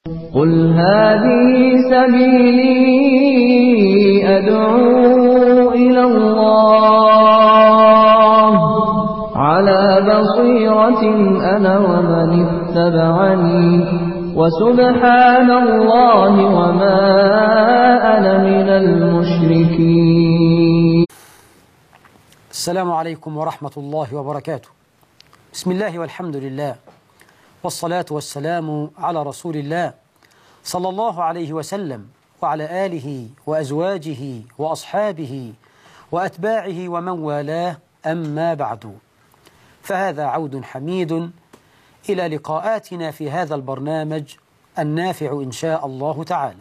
قل هذه سبيلي أدعو إلى الله على بصيرة أنا ومن اتبعني وسبحان الله وما أنا من المشركين. السلام عليكم ورحمة الله وبركاته. بسم الله والحمد لله، والصلاة والسلام على رسول الله صلى الله عليه وسلم وعلى آله وأزواجه وأصحابه وأتباعه ومن والاه، أما بعد، فهذا عود حميد إلى لقاءاتنا في هذا البرنامج النافع إن شاء الله تعالى،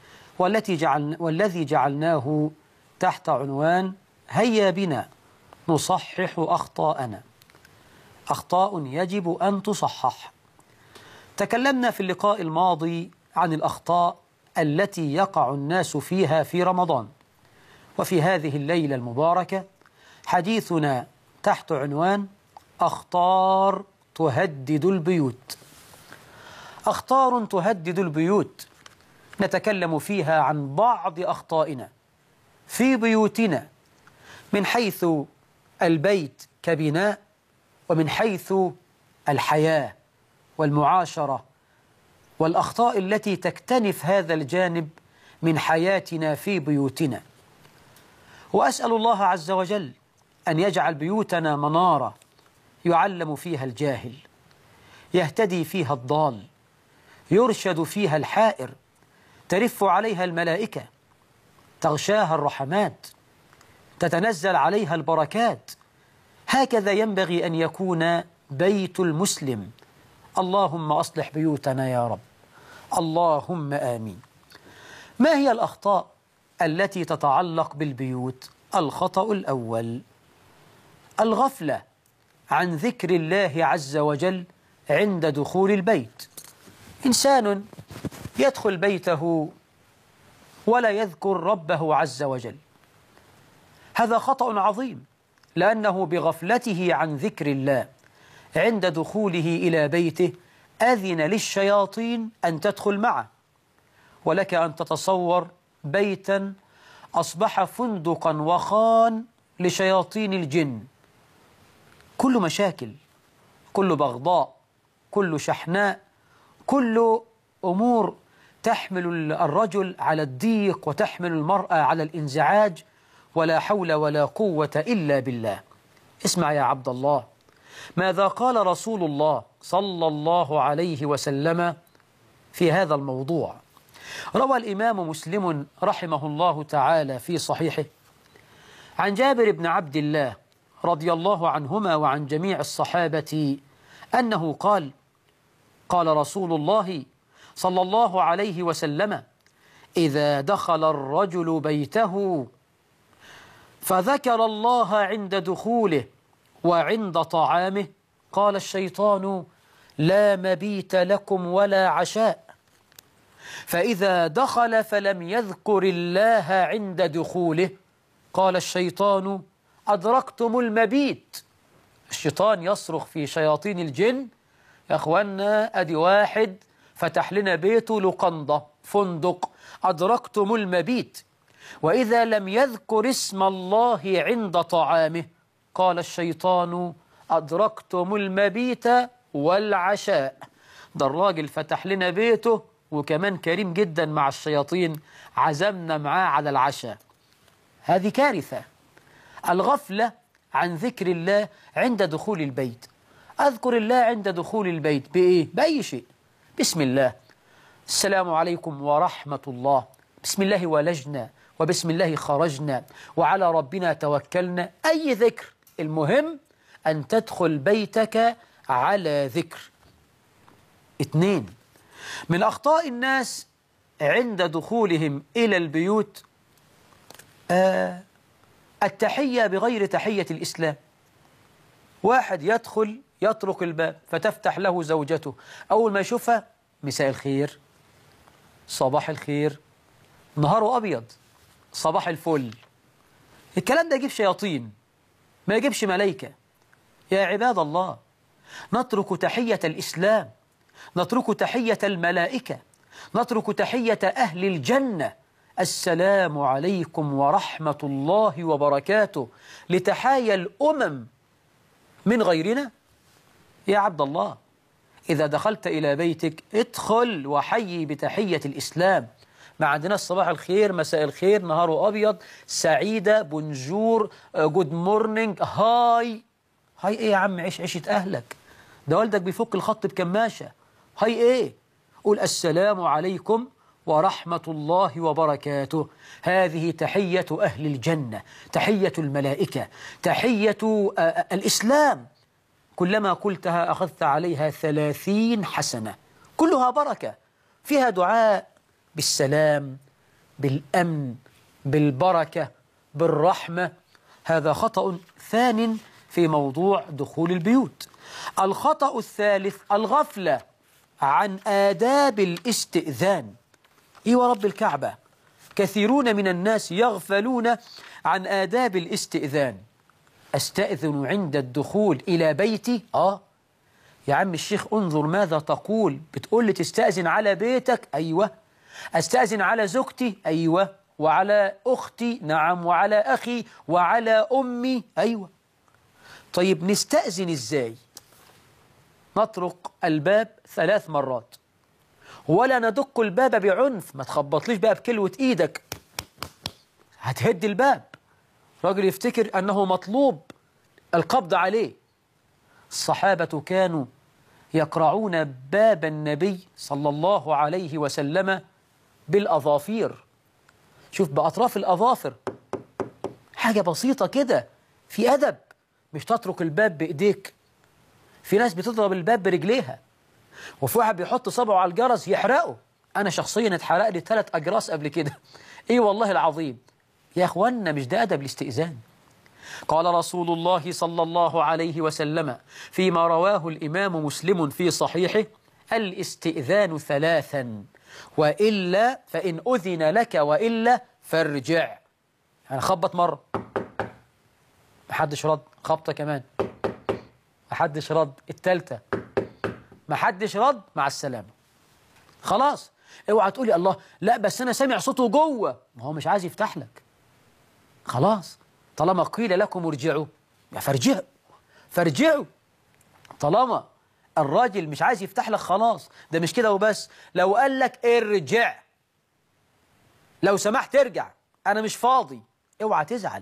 والذي جعلناه تحت عنوان هيا بنا نصحح أخطاءنا، أخطاء يجب أن تصحح. تكلمنا في اللقاء الماضي عن الأخطاء التي يقع الناس فيها في رمضان، وفي هذه الليلة المباركة حديثنا تحت عنوان أخطار تهدد البيوت. أخطار تهدد البيوت، نتكلم فيها عن بعض أخطائنا في بيوتنا من حيث البيت كبناء، ومن حيث الحياة والمعاشرة، والأخطاء التي تكتنف هذا الجانب من حياتنا في بيوتنا. وأسأل الله عز وجل أن يجعل بيوتنا منارة يعلم فيها الجاهل، يهتدي فيها الضال، يرشد فيها الحائر، ترف عليها الملائكة، تغشاها الرحمات، تتنزل عليها البركات. هكذا ينبغي أن يكون بيت المسلم. اللهم أصلح بيوتنا يا رب، اللهم آمين. ما هي الأخطاء التي تتعلق بالبيوت؟ الخطأ الأول الغفلة عن ذكر الله عز وجل عند دخول البيت. إنسان يدخل بيته ولا يذكر ربه عز وجل، هذا خطأ عظيم، لأنه بغفلته عن ذكر الله عند دخوله إلى بيته أذن للشياطين أن تدخل معه. ولك أن تتصور بيتا أصبح فندقا وخان لشياطين الجن، كل مشاكل، كل بغضاء، كل شحناء، كل أمور تحمل الرجل على الضيق وتحمل المرأة على الانزعاج، ولا حول ولا قوة إلا بالله. اسمع يا عبد الله ماذا قال رسول الله صلى الله عليه وسلم في هذا الموضوع. روى الإمام مسلم رحمه الله تعالى في صحيحه عن جابر بن عبد الله رضي الله عنهما وعن جميع الصحابة أنه قال: قال رسول الله صلى الله عليه وسلم: إذا دخل الرجل بيته فذكر الله عند دخوله وعند طعامه قال الشيطان: لا مبيت لكم ولا عشاء. فإذا دخل فلم يذكر الله عند دخوله قال الشيطان: أدركتم المبيت. الشيطان يصرخ في شياطين الجن: يا أخوانا أدي واحد فتح لنا بيته لقنضة فندق، أدركتم المبيت. وإذا لم يذكر اسم الله عند طعامه قال الشيطان: أدركتم المبيت والعشاء. ده الراجل فتح لنا بيته وكمان كريم جدا مع الشياطين، عزمنا معاه على العشاء. هذه كارثة، الغفلة عن ذكر الله عند دخول البيت. أذكر الله عند دخول البيت بإيه؟ بأي شيء. بسم الله، السلام عليكم ورحمة الله، بسم الله ولجنا وبسم الله خرجنا وعلى ربنا توكلنا، أي ذكر، المهم أن تدخل بيتك على ذكر. 2، من أخطاء الناس عند دخولهم إلى البيوت التحية بغير تحية الإسلام. واحد يدخل يطرق الباب فتفتح له زوجته، أول ما يشوفها: مساء الخير، صباح الخير، نهاره أبيض، صباح الفل. الكلام ده يجيب شياطين، ما يجيبش ملائكة. يا عباد الله، نترك تحية الإسلام، نترك تحية الملائكة، نترك تحية أهل الجنة السلام عليكم ورحمة الله وبركاته لتحايا الأمم من غيرنا؟ يا عبد الله، إذا دخلت إلى بيتك ادخل وحيي بتحية الإسلام. ما عندناش صباح الخير، مساء الخير، نهاره أبيض، سعيدة، بونجور، جود مورنينج، هاي. هاي إيه يا عم؟ عيش عيشة أهلك. ده والدك بيفك الخط بكماشة. هاي إيه؟ قول السلام عليكم ورحمة الله وبركاته. هذه تحية أهل الجنة، تحية الملائكة، تحية الإسلام. كلما قلتها أخذت عليها 30 حسنة، كلها بركة، فيها دعاء بالسلام، بالأمن، بالبركة، بالرحمة. هذا خطأ ثان في موضوع دخول البيوت. الخطأ الثالث الغفلة عن آداب الاستئذان. إيه ورب الكعبة، كثيرون من الناس يغفلون عن آداب الاستئذان. أستأذن عند الدخول إلى بيتي؟ يا عم الشيخ انظر ماذا تقول. بتقول لي تستأذن على بيتك؟ أيوة. أستأذن على زوجتي؟ أيوة. وعلى أختي؟ نعم. وعلى أخي وعلى أمي؟ أيوة. طيب نستأذن إزاي؟ نطرق الباب 3 مرات، ولا ندق الباب بعنف. ما تخبطليش بقى بكلوة إيدك، هتهد الباب. راجل يفتكر أنه مطلوب القبض عليه. الصحابة كانوا يقرعون باب النبي صلى الله عليه وسلم بالأظافير. شوف، بأطراف الأظافر، حاجة بسيطة كده، في أدب. مش تترك الباب بإيديك. في ناس بتضرب الباب برجليها، وفي واحد بيحط صبعه على الجرس يحرقه. أنا شخصيا اتحرق لي 3 أجراس قبل كده. إيه والله العظيم يا أخوانا، مش ده أدب الاستئذان. قال رسول الله صلى الله عليه وسلم فيما رواه الإمام مسلم في صحيحه: الاستئذان 3، وإلا فإن أذن لك وإلا فارجع. يعني خبط مرة محدش رد، خبطة كمان محدش رد، التالتة محدش رد، مع السلامة. خلاص. اوعى تقولي الله لا بس أنا سامع صوته جوه، ما هو مش عايز يفتح لك. خلاص، طالما قيل لكم ارجعوا فارجعوا، فارجعوا. طالما الراجل مش عايز يفتح لك خلاص. ده مش كده وبس، لو قال لك ارجع، لو سمحت ارجع، أنا مش فاضي، اوعى تزعل.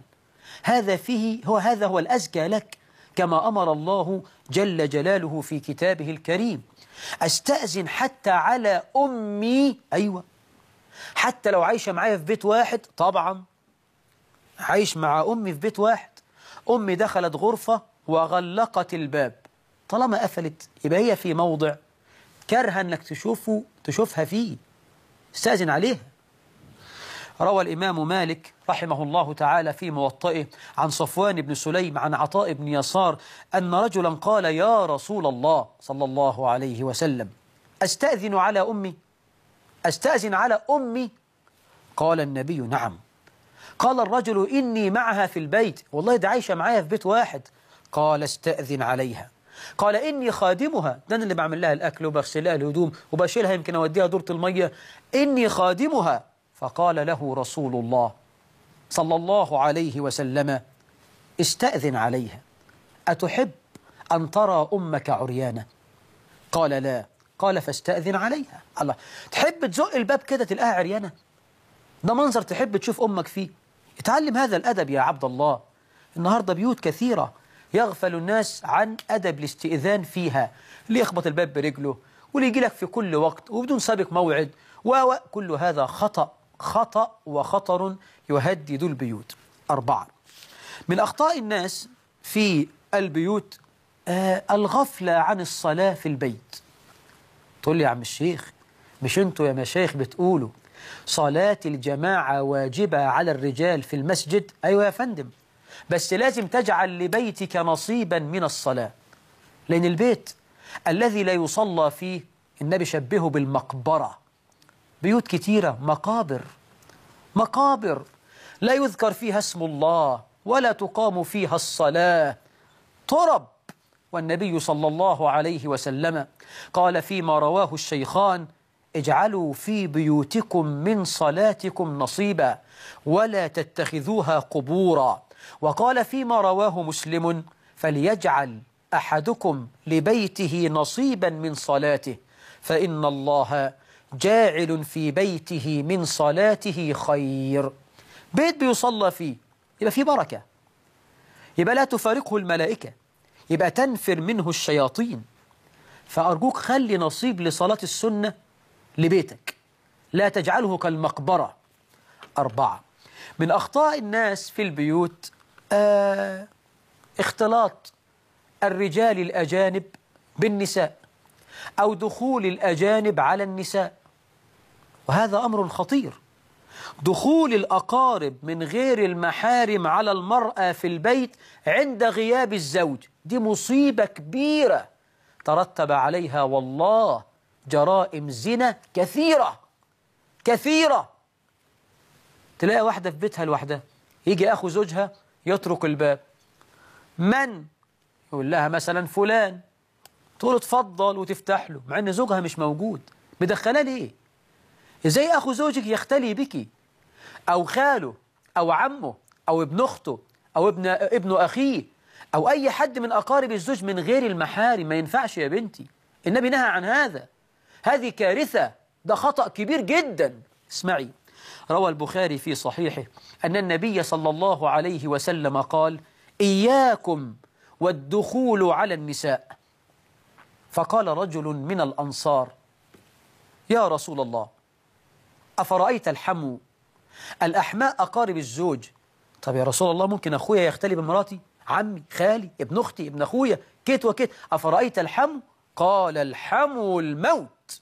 هذا هو الأزكى لك، كما أمر الله جل جلاله في كتابه الكريم. أستأذن حتى على أمي، أيوة، حتى لو عايشة معايا في بيت واحد. طبعا عايش مع أمي في بيت واحد، أمي دخلت غرفة وغلقت الباب، طالما قفلت يبقى هي في موضع كرها أنك تشوفها فيه، استأذن عليها. روى الإمام مالك رحمه الله تعالى في موطئه عن صفوان بن سليم عن عطاء بن يسار أن رجلا قال: يا رسول الله صلى الله عليه وسلم، أستأذن على أمي؟ أستأذن على أمي؟ قال النبي: نعم. قال الرجل: إني معها في البيت، والله ده عايشة معايا في بيت واحد. قال: استأذن عليها. قال: إني خادمها، ده أنا اللي بعمل لها الأكل وبغسل لها الهدوم وبشيلها، يمكن أوديها دورة المية، إني خادمها. فقال له رسول الله صلى الله عليه وسلم: استأذن عليها، أتحب أن ترى أمك عريانة؟ قال: لا. قال: فاستأذن عليها. الله، تحب تزق الباب كده تلقاها عريانة؟ ده منظر تحب تشوف أمك فيه؟ اتعلم هذا الأدب يا عبد الله. النهاردة بيوت كثيرة يغفل الناس عن أدب الاستئذان فيها، اللي يخبط الباب برجله، واللي يجي لك في كل وقت وبدون سابق موعد، وكل هذا خطأ وخطر يهدد البيوت. 4 من أخطاء الناس في البيوت الغفلة عن الصلاة في البيت. تقول لي يا عم الشيخ، مش انتوا يا مشايخ بتقولوا صلاة الجماعة واجبة على الرجال في المسجد؟ أيوة يا فندم، بس لازم تجعل لبيتك نصيبا من الصلاة، لأن البيت الذي لا يصلى فيه النبي شبهه بالمقبرة. بيوت كتيرة مقابر لا يذكر فيها اسم الله ولا تقام فيها الصلاة، ترب. والنبي صلى الله عليه وسلم قال فيما رواه الشيخان: اجعلوا في بيوتكم من صلاتكم نصيبا ولا تتخذوها قبورا. وقال فيما رواه مسلم: فليجعل أحدكم لبيته نصيبا من صلاته فإن الله جاعل في بيته من صلاته خير. بيت بيصلى فيه يبقى فيه بركة، يبقى لا تفارقه الملائكة، يبقى تنفر منه الشياطين. فأرجوك خلي نصيب لصلاة السنة لبيتك، لا تجعله كالمقبرة. 4، من أخطاء الناس في البيوت اختلاط الرجال الأجانب بالنساء أو دخول الأجانب على النساء، وهذا أمر خطير. دخول الأقارب من غير المحارم على المرأة في البيت عند غياب الزوج دي مصيبة كبيرة ترتب عليها والله جرائم زنا كثيرة كثيرة. تلاقي واحدة في بيتها لوحدها، يجي أخو زوجها يترك الباب، من؟ يقول لها مثلا فلان، تقول اتفضل وتفتح له مع ان زوجها مش موجود. مدخلاه ليه؟ ازاي اخو زوجك يختلي بك او خاله او عمه او ابن اخته او ابن اخيه او اي حد من اقارب الزوج من غير المحارم؟ ما ينفعش يا بنتي، النبي نهى عن هذا، هذه كارثة، ده خطأ كبير جدا. اسمعي، روى البخاري في صحيحه أن النبي صلى الله عليه وسلم قال: إياكم والدخول على النساء. فقال رجل من الأنصار: يا رسول الله، أفرأيت الحمو؟ الأحماء أقارب الزوج. طب يا رسول الله ممكن أخويا يختلي بمراتي؟ عمي، خالي، ابن أختي، ابن أخويا، كيت وكيت. أفرأيت الحمو؟ قال: الحمو الموت.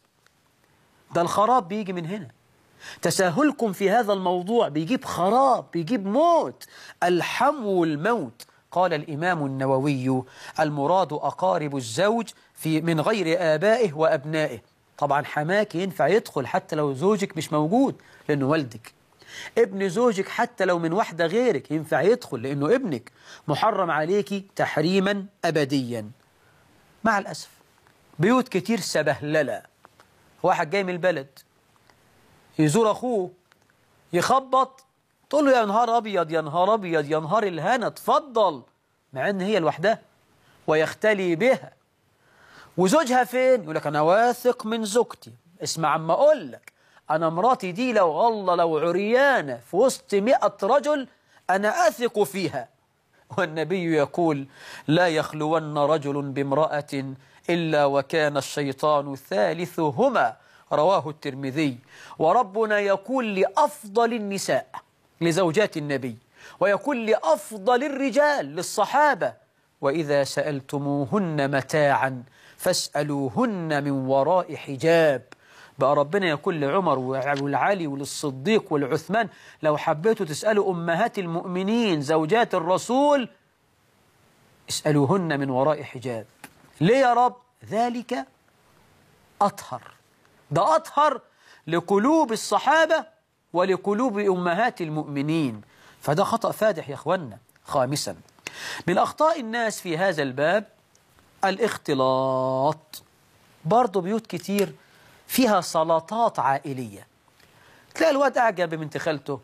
ده الخراب بيجي من هنا، تساهلكم في هذا الموضوع بيجيب خراب، بيجيب موت. الحمو الموت. قال الإمام النووي: المراد أقارب الزوج من غير آبائه وأبنائه. طبعا حماك ينفع يدخل حتى لو زوجك مش موجود لأنه والدك، ابن زوجك حتى لو من واحدة غيرك ينفع يدخل لأنه ابنك، محرم عليك تحريما أبديا. مع الأسف بيوت كتير سبهللة، واحد جاي من البلد يزور أخوه، يخبط، تقول له يا نهار أبيض يا نهار أبيض يا نهار الهنا اتفضل، مع أن هي لوحدها، ويختلي بها. وزوجها فين؟ يقول لك أنا واثق من زوجتي. اسمع عما أقول لك، أنا مراتي دي لو عريانة في وسط 100 رجل أنا أثق فيها. والنبي يقول: لا يخلون رجل بامرأة إلا وكان الشيطان ثالثهما. رواه الترمذي. وربنا يقول لأفضل النساء لزوجات النبي، ويقول لأفضل الرجال للصحابة: وإذا سألتموهن متاعا فاسألوهن من وراء حجاب. بقى ربنا يقول لعمر والعلي وللصديق والعثمان: لو حبيتوا تسألوا أمهات المؤمنين زوجات الرسول اسألوهن من وراء حجاب. ليه يا رب؟ ذلك أطهر، ده أطهر لقلوب الصحابة ولقلوب أمهات المؤمنين. فده خطأ فادح يا أخوانا. 5، من أخطاء الناس في هذا الباب الاختلاط. برضو بيوت كتير فيها سلطات عائلية، تلاقي الواد أعجب ببنت خالته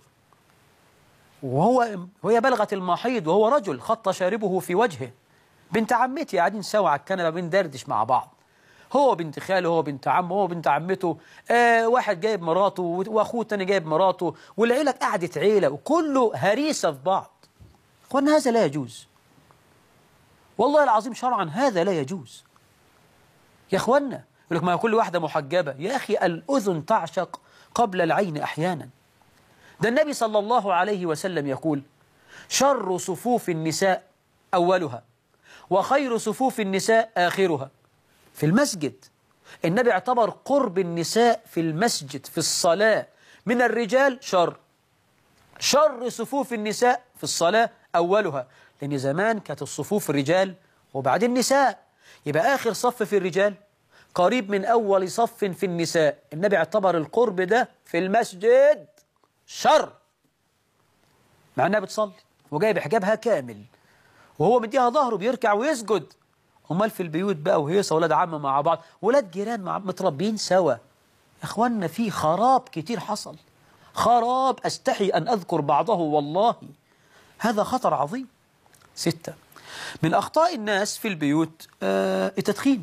وهي بلغت المحيض وهو رجل، خط شاربه في وجهه. بنت عمتي قاعدين سوا على الكنبة بندردش مع بعض، هو بنت خاله، هو بنت عمه، هو بنت عمته، واحد جايب مراته واخوه التاني جايب مراته، والعيلة قعدت عيلة وكله هريسة في بعض. اخوانا هذا لا يجوز، والله العظيم شرعا هذا لا يجوز يا اخوانا. يقول لك ما كل واحدة محجبة. يا أخي الأذن تعشق قبل العين أحيانا. ده النبي صلى الله عليه وسلم يقول: شر صفوف النساء أولها وخير صفوف النساء آخرها. في المسجد النبي اعتبر قرب النساء في المسجد في الصلاة من الرجال شر صفوف النساء في الصلاة أولها، لأن زمان كانت الصفوف الرجال وبعدين النساء، يبقى آخر صف في الرجال قريب من أول صف في النساء. النبي اعتبر القرب ده في المسجد شر، مع أنها بتصلي وجايب حجابها كامل وهو مديها ظهره بيركع ويسجد. امال في البيوت بقى وهيصة ولاد عم مع بعض، ولاد جيران متربيين سوا، يا إخواننا في خراب كتير حصل، خراب أستحي أن أذكر بعضه والله، هذا خطر عظيم. 6 من أخطاء الناس في البيوت التدخين.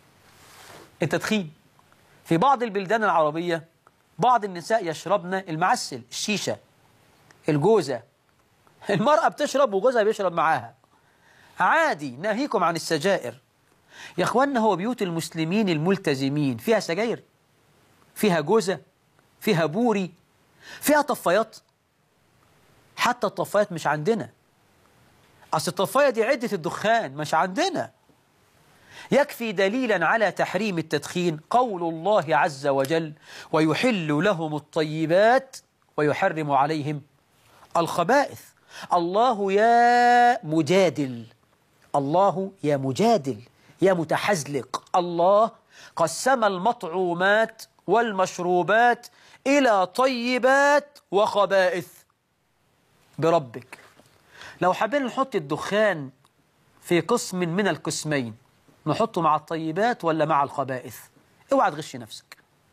التدخين في بعض البلدان العربية بعض النساء يشربن المعسل، الشيشة، الجوزة. المرأة بتشرب وجوزها بيشرب معاها عادي. ناهيكم عن السجائر يا اخوانا. هو بيوت المسلمين الملتزمين فيها سجاير؟ فيها جوزة؟ فيها بوري؟ فيها طفايات؟ حتى الطفايات مش عندنا. أصل الطفاية دي عدة الدخان مش عندنا. يكفي دليلا على تحريم التدخين قول الله عز وجل: ويحل لهم الطيبات ويحرم عليهم الخبائث. الله يا مجادل، الله يا مجادل يا متحزلق، الله قسم المطعومات والمشروبات إلى طيبات وخبائث بربك. لو حابين نحط الدخان في قسم من القسمين، نحطه مع الطيبات ولا مع الخبائث؟ اوعى تغش نفسك.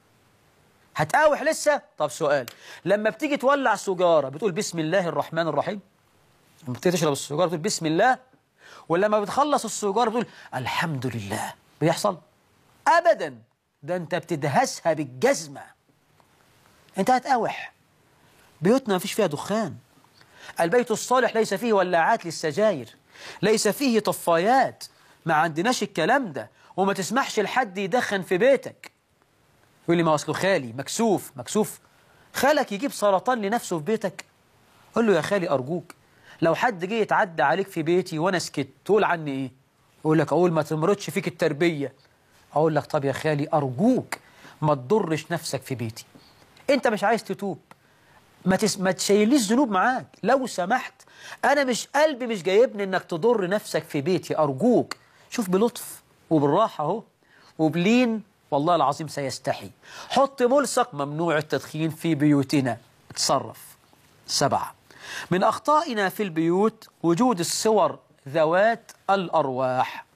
هتقاوح لسه؟ طب سؤال، لما بتيجي تولع سجارة بتقول بسم الله الرحمن الرحيم؟ لما بتيجي تشرب السجارة بتقول بسم الله؟ ولما بتخلص السجارة بتقول الحمد لله؟ بيحصل؟ أبدا، ده أنت بتدهسها بالجزمة. أنت هتقاوح. بيوتنا مفيش فيها دخان. البيت الصالح ليس فيه ولاعات للسجاير، ليس فيه طفايات، ما عندناش الكلام ده. وما تسمحش لحد يدخن في بيتك. يقول لي ما أصله خالي مكسوف. مكسوف؟ خالك يجيب سرطان لنفسه في بيتك؟ قل له يا خالي أرجوك لو حد جه يتعدى عليك في بيتي وأنا سكت تقول عني إيه؟ أقول لك أقول ما تمرضش فيك التربية. أقول لك طب يا خالي أرجوك ما تضرش نفسك في بيتي. أنت مش عايز تتوب، ما تشيليش ذنوب معاك لو سمحت. أنا مش قلبي مش جايبني إنك تضر نفسك في بيتي. أرجوك شوف بلطف وبالراحة أهو وبلين، والله العظيم سيستحي. حط ملصق ممنوع التدخين في بيوتنا. اتصرف. 7 من أخطائنا في البيوت وجود الصور ذوات الأرواح.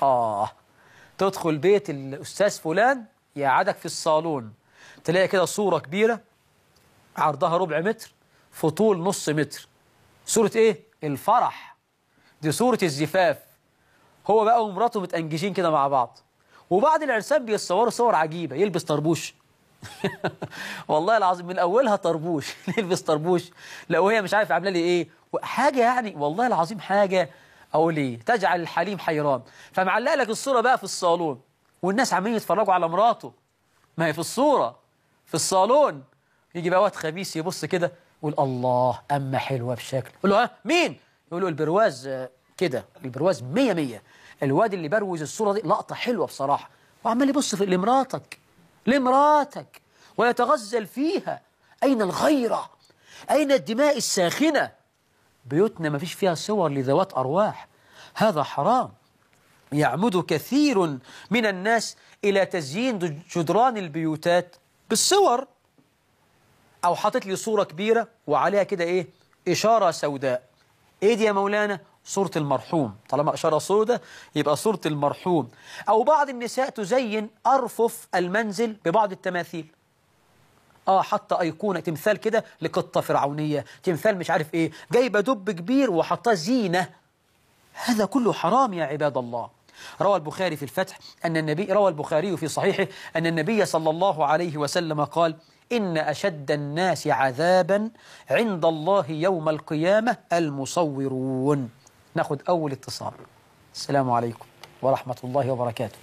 تدخل بيت الأستاذ فلان يقعدك في الصالون تلاقي كده صورة كبيرة عرضها ربع متر في طول نص متر. صورة إيه؟ الفرح. دي صورة الزفاف. هو بقى ومراته متأنجشين كده مع بعض. وبعد العرسان بيتصوروا صور عجيبة. يلبس طربوش والله العظيم من أولها طربوش يلبس طربوش. لو هي مش عارف عامله لي إيه حاجة، يعني والله العظيم حاجة أقول إيه تجعل الحليم حيران. فمعلق لك الصورة بقى في الصالون والناس عمالين يتفرجوا على مراته، ما هي في الصورة في الصالون. يجي بقى وقت خبيث يبص كده يقول الله أما حلوة بشكل. يقول له ها مين؟ يقول له البرواز كده، البرواز 100 الواد اللي بروز الصورة دي لقطة حلوة بصراحة. وعمال يبص في لمراتك ويتغزل فيها. أين الغيرة؟ أين الدماء الساخنة؟ بيوتنا ما فيش فيها صور لذوات أرواح. هذا حرام. يعمد كثير من الناس إلى تزيين جدران البيوتات بالصور، أو حاطط لي صورة كبيرة وعليها كده إيه؟ إشارة سوداء. إيه دي يا مولانا؟ صورة المرحوم. طالما إشارة سوداء يبقى صورة المرحوم. أو بعض النساء تزين أرفف المنزل ببعض التماثيل. حتى أيقونة تمثال كده لقطة فرعونية، تمثال مش عارف إيه، جايبة دب كبير وحطاه زينة. هذا كله حرام يا عباد الله. روى البخاري في الفتح روى البخاري في صحيحه أن النبي صلى الله عليه وسلم قال: إن أشد الناس عذابا عند الله يوم القيامة المصورون. ناخد أول اتصال. السلام عليكم ورحمة الله وبركاته.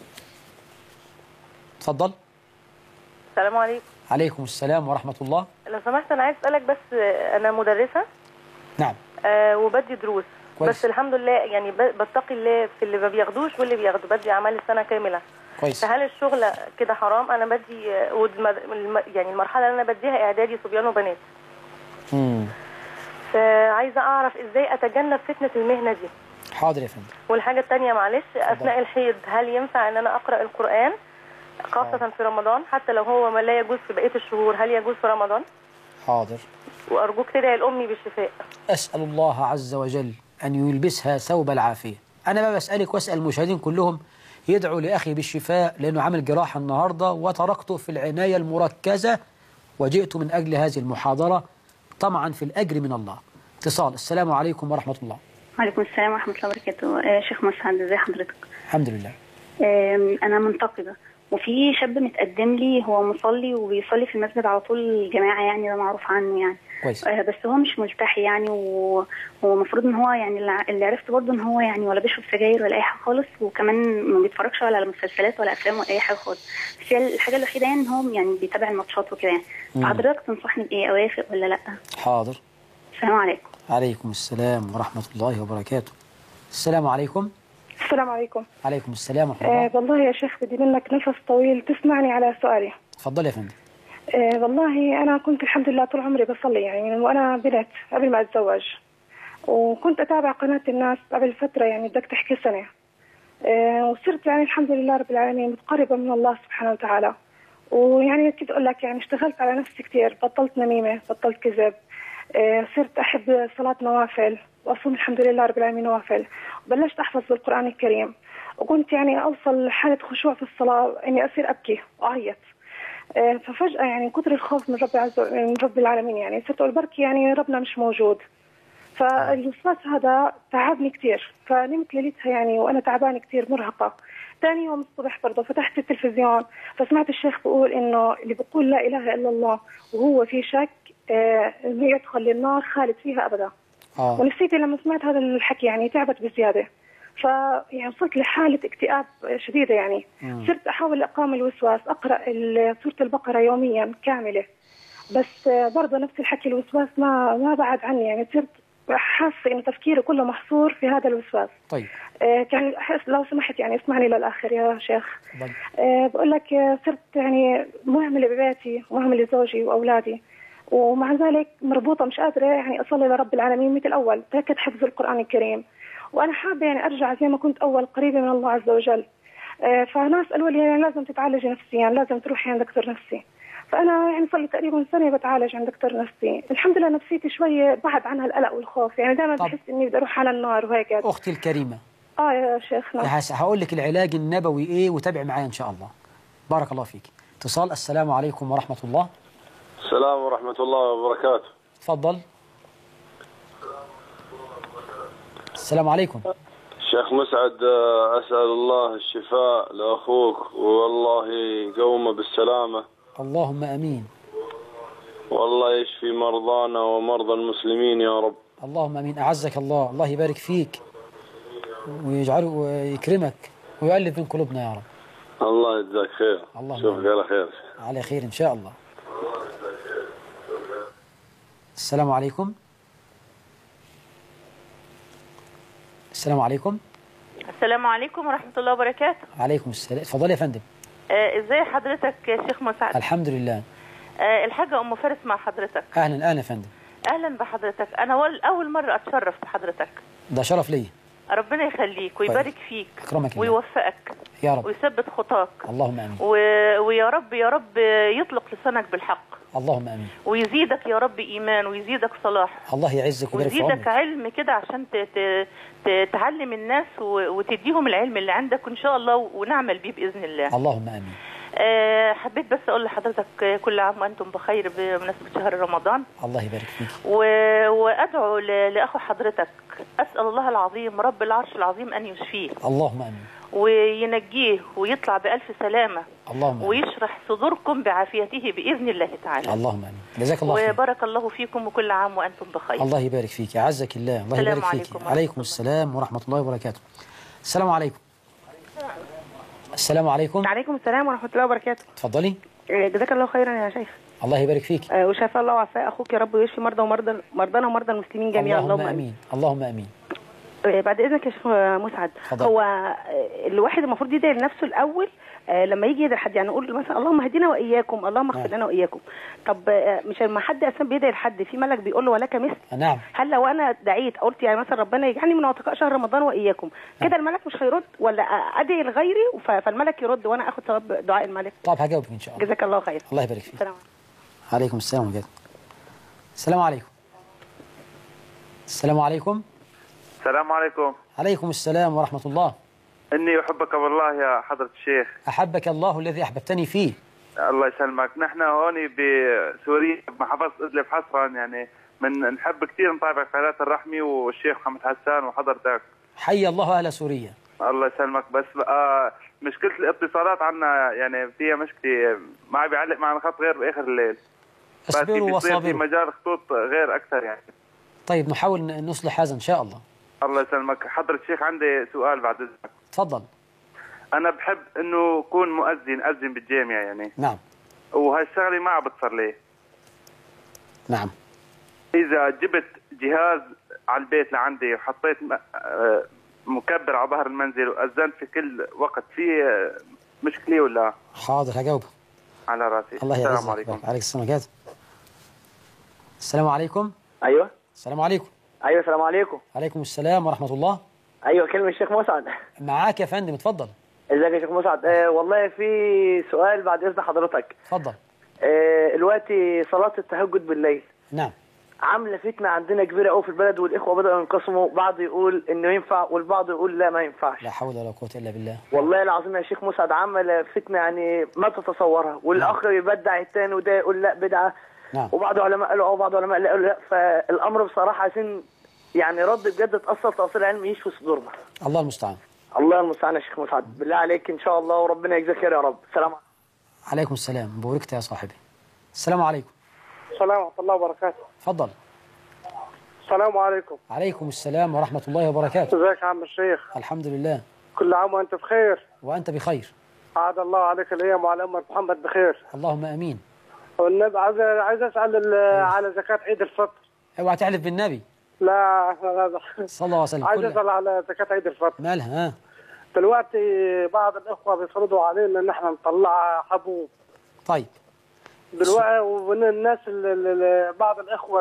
تفضل. السلام عليكم. عليكم السلام ورحمة الله. لو سمحت أنا عايز أسألك بس، أنا مدرسة. نعم. وبدي دروس كويس. بس الحمد لله يعني بتقي الله في اللي ما بياخدوش واللي بياخدوا. بدي أعمال السنة كاملة. كويس. فهل الشغل كده حرام؟ أنا بدي يعني المرحلة اللي أنا بديها إعدادي صبيان وبنات. فعايزة أعرف إزاي أتجنب فتنة المهنة دي. حاضر يا فندم. والحاجة الثانية معلش، أثناء الحيض هل ينفع إن أنا أقرأ القرآن خاصة في رمضان حتى لو هو ما لا يجوز في بقية الشهور؟ هل يجوز في رمضان؟ حاضر. وأرجوك تدعي لأمي بالشفاء. أسأل الله عز وجل أن يلبسها ثوب العافية. أنا بقى بسألك وأسأل المشاهدين كلهم، يدعو لأخي بالشفاء لأنه عامل جراحة النهاردة وتركته في العناية المركزة وجئت من أجل هذه المحاضرة طمعا في الأجر من الله. اتصال. السلام عليكم ورحمة الله. وعليكم السلام ورحمة الله وبركاته. شيخ مسعد، ازي حضرتك؟ الحمد لله. أنا منتقدة، وفي شاب متقدم لي، هو مصلي وبيصلي في المسجد على طول جماعة، يعني ده معروف عنه يعني. كويس. بس هو مش ملتحي يعني، وهو المفروض ان هو يعني اللي عرفت برضه ان هو يعني ولا بيشرب سجاير ولا اي حاجه خالص، وكمان ما بيتفرجش ولا على مسلسلات ولا افلام ولا اي حاجه خالص. بس هي الحاجه الوحيده يعني ان هو يعني بيتابع الماتشات وكده يعني. فحضرتك تنصحني بايه؟ اوافق ولا لا؟ حاضر. السلام عليكم. عليكم السلام ورحمة الله وبركاته. السلام عليكم. السلام عليكم. عليكم السلام ورحمة الله. والله يا شيخ بدي منك نفس طويل تسمعني على سؤالي. تفضل يا فندم. والله أنا كنت الحمد لله طول عمري بصلي يعني من وأنا بنت قبل ما أتزوج، وكنت أتابع قناة الناس قبل فترة يعني بدك تحكي سنة. وصرت يعني الحمد لله رب العالمين متقربة من الله سبحانه وتعالى. ويعني كنت أقول لك يعني اشتغلت على نفسي كتير، بطلت نميمة، بطلت كذب. صرت أحب صلاة نوافل وأصوم الحمد لله رب العالمين نوافل، وبلشت أحفظ بالقرآن الكريم، وكنت يعني أوصل لحالة خشوع في الصلاة إني أصير أبكي وأعيط. ففجأة يعني كثر الخوف من من رب العالمين يعني صرت أقول بركي يعني ربنا مش موجود. فالوسواس هذا تعبني كثير، فنمت ليلتها يعني وأنا تعبانة كثير مرهقة. ثاني يوم الصبح برضه فتحت التلفزيون فسمعت الشيخ بيقول إنه اللي بيقول لا إله إلا الله وهو في شك إنه يدخل للنار خالد فيها أبدا. ونفسيتي لما سمعت هذا الحكي يعني تعبت بزيادة، فيعني وصلت لحالة اكتئاب شديدة يعني. صرت أحاول أقاوم الوسواس، أقرأ سورة البقرة يوميا كاملة، بس برضه نفس الحكي الوسواس ما بعد عني يعني. صرت حاسة إنه تفكيري كله محصور في هذا الوسواس. طيب. كان لو سمحت يعني اسمعني للآخر يا شيخ. بقول لك صرت يعني مهملة ببيتي ومهملة لزوجي وأولادي، ومع ذلك مربوطة مش قادرة يعني أصلي لرب العالمين مثل أول، تركت حفظ القرآن الكريم، وأنا حابة يعني أرجع زي ما كنت أول قريبة من الله عز وجل. فناس قالوا لي يعني لازم تتعالجي نفسيا، لازم تروحي عند دكتور نفسي. فأنا يعني صار لي تقريبا سنة بتعالج عند دكتور نفسي، الحمد لله نفسيتي شوية بعد عنها القلق والخوف يعني. دائما بحس إني بدي أروح على النار وهيك. أختي الكريمة، يا شيخنا هقول لك العلاج النبوي إيه وتابع معايا إن شاء الله. بارك الله فيك. اتصال. السلام عليكم ورحمة الله. السلام ورحمة الله وبركاته. تفضل. السلام عليكم. شيخ مسعد، أسأل الله الشفاء لأخوك والله يقومه بالسلامة. اللهم أمين. والله يشفي مرضانا ومرضى المسلمين يا رب. اللهم أمين. أعزك الله. الله يبارك فيك ويجعله ويكرمك ويؤلف بين قلوبنا يا رب. الله يجزاك خير. شوفك على خير. على خير إن شاء الله. السلام عليكم. السلام عليكم. السلام عليكم ورحمة الله وبركاته. عليكم السلام. اتفضل يا فندم. ازاي حضرتك يا شيخ مسعد؟ الحمد لله. الحاجة أم فارس مع حضرتك. أهلا يا فندم. أهلا بحضرتك. أنا أول مرة أتشرف بحضرتك. ده شرف لي. ربنا يخليك ويبارك فيك. أكرمك ويوفقك يا رب ويثبت خطاك. اللهم آمين. ويا رب يا رب يطلق لسانك بالحق. اللهم آمين. ويزيدك يا رب إيمان ويزيدك صلاح. الله يعزك ويبارك في عمرك. ويزيدك علم كده عشان تعلم الناس وتديهم العلم اللي عندك إن شاء الله ونعمل بيه بإذن الله. اللهم آمين. حبيت بس أقول لحضرتك كل عام وأنتم بخير بمناسبة شهر رمضان. الله يبارك فيك. وأدعو لأخو حضرتك، أسأل الله العظيم رب العرش العظيم أن يشفيه. اللهم آمين. وينجيه ويطلع بألف سلامة. اللهم آمين. ويشرح صدوركم بعافيته بإذن الله تعالى. اللهم آمين. جزاك الله خير. وبارك الله فيكم وكل عام وأنتم بخير. الله يبارك فيك. أعزك الله. الله يبارك فيك. عليكم السلام ورحمة الله وبركاته. السلام عليكم. السلام عليكم. وعليكم السلام ورحمة الله وبركاته. اتفضلي. جزاك الله خيرا يا شيخ. الله يبارك فيك. وشفاء الله وعافاء أخوك يا رب، ويشفي مرضانا ومرضى المسلمين جميعا. اللهم آمين. اللهم آمين. بعد إذنك يا شيخ مسعد، هو الواحد المفروض يدعي لنفسه الأول لما يجي يدعي لحد، يعني نقول مثلا اللهم اهدنا وإياكم، اللهم اغفر لنا وإياكم. طب مش لما حد أصلا بيدعي لحد في ملك بيقول له ولك مثل؟ نعم. هل لو أنا دعيت قلت يعني مثلا ربنا يجعلني من عتقاء شهر رمضان وإياكم، كده الملك مش هيرد، ولا أدعي لغيري فالملك يرد وأنا آخد ثواب دعاء الملك؟ طب هجاوبك إن شاء الله. جزاك الله خير. الله يبارك فيك. السلام عليكم السلام ورحمة الله. السلام عليكم. السلام عليكم. السلام عليكم. عليكم السلام ورحمة الله. إني أحبك والله يا حضرة الشيخ. أحبك الله الذي أحببتني فيه. الله يسلمك. نحن هون بسوريا بمحافظة إدلب حصرا يعني نحب كثير نتابع قناة الرحمة والشيخ محمد حسان وحضرتك. حي الله أهل سوريا. الله يسلمك. بس مشكلة الاتصالات عنا يعني فيها مشكلة، ما عم بيعلق معنا خط غير بآخر الليل. اصبروا وصابروا. في مجال خطوط غير أكثر يعني. طيب نحاول نصلح هذا إن شاء الله. الله يسلمك. حضرة الشيخ عندي سؤال بعد إذنك. تفضل. أنا بحب إنه أكون أذن بالجامعة يعني. نعم. وهالشغلة ما عم بتصير لي. نعم. إذا جبت جهاز على البيت لعندي وحطيت مكبر على ظهر المنزل وأذنت في كل وقت، في مشكلة ولا؟ حاضر هجاوبك. على راسي. الله يعزك. السلام عليكم. عليكم السلام عليكم. السلام عليكم. ايوه. السلام عليكم. ايوه السلام عليكم. عليكم السلام ورحمة الله. ايوه كلمة الشيخ مسعد. معاك يا فندم اتفضل. ازيك يا شيخ مسعد؟ والله في سؤال بعد اذن حضرتك. اتفضل. دلوقتي صلاة التهجد بالليل. نعم. عامله فتنه عندنا كبيره قوي في البلد، والاخوه بداوا ينقسموا، بعض يقول انه ينفع والبعض يقول لا ما ينفعش. لا حول ولا قوه الا بالله. والله العظيم يا شيخ مسعد عمل فتنه يعني ما تتصورها، والاخ يبدع الثاني وده يقول لا بدعه. نعم. وبعض العلماء قالوا وبعض العلماء قالوا لا. فالامر بصراحه عايزين يعني رد بجد تاثر تاثير علمي يشفي صدورنا. الله المستعان. الله المستعان يا شيخ مسعد، بالله عليك ان شاء الله وربنا يجزاك خير يا رب. السلام عليكم. عليكم السلام، بوركت يا صاحبي. السلام عليكم. السلام ورحمه الله وبركاته. اتفضل. السلام عليكم. عليكم السلام ورحمة الله وبركاته. ازيك يا عم الشيخ؟ الحمد لله. كل عام وانت بخير. وأنت بخير. عاد الله عليك الأيام وعلى أمة محمد بخير. اللهم أمين. والنبي عايز أسأل على زكاة عيد الفطر. اوعى تحلف بالنبي. لا صلى الله عليه وسلم. عايز أسأل على زكاة عيد الفطر. مالها؟ دلوقتي بعض الإخوة بيفرضوا علينا إن احنا نطلع حبوب. طيب. دلوقتي ومن الناس بعض الإخوة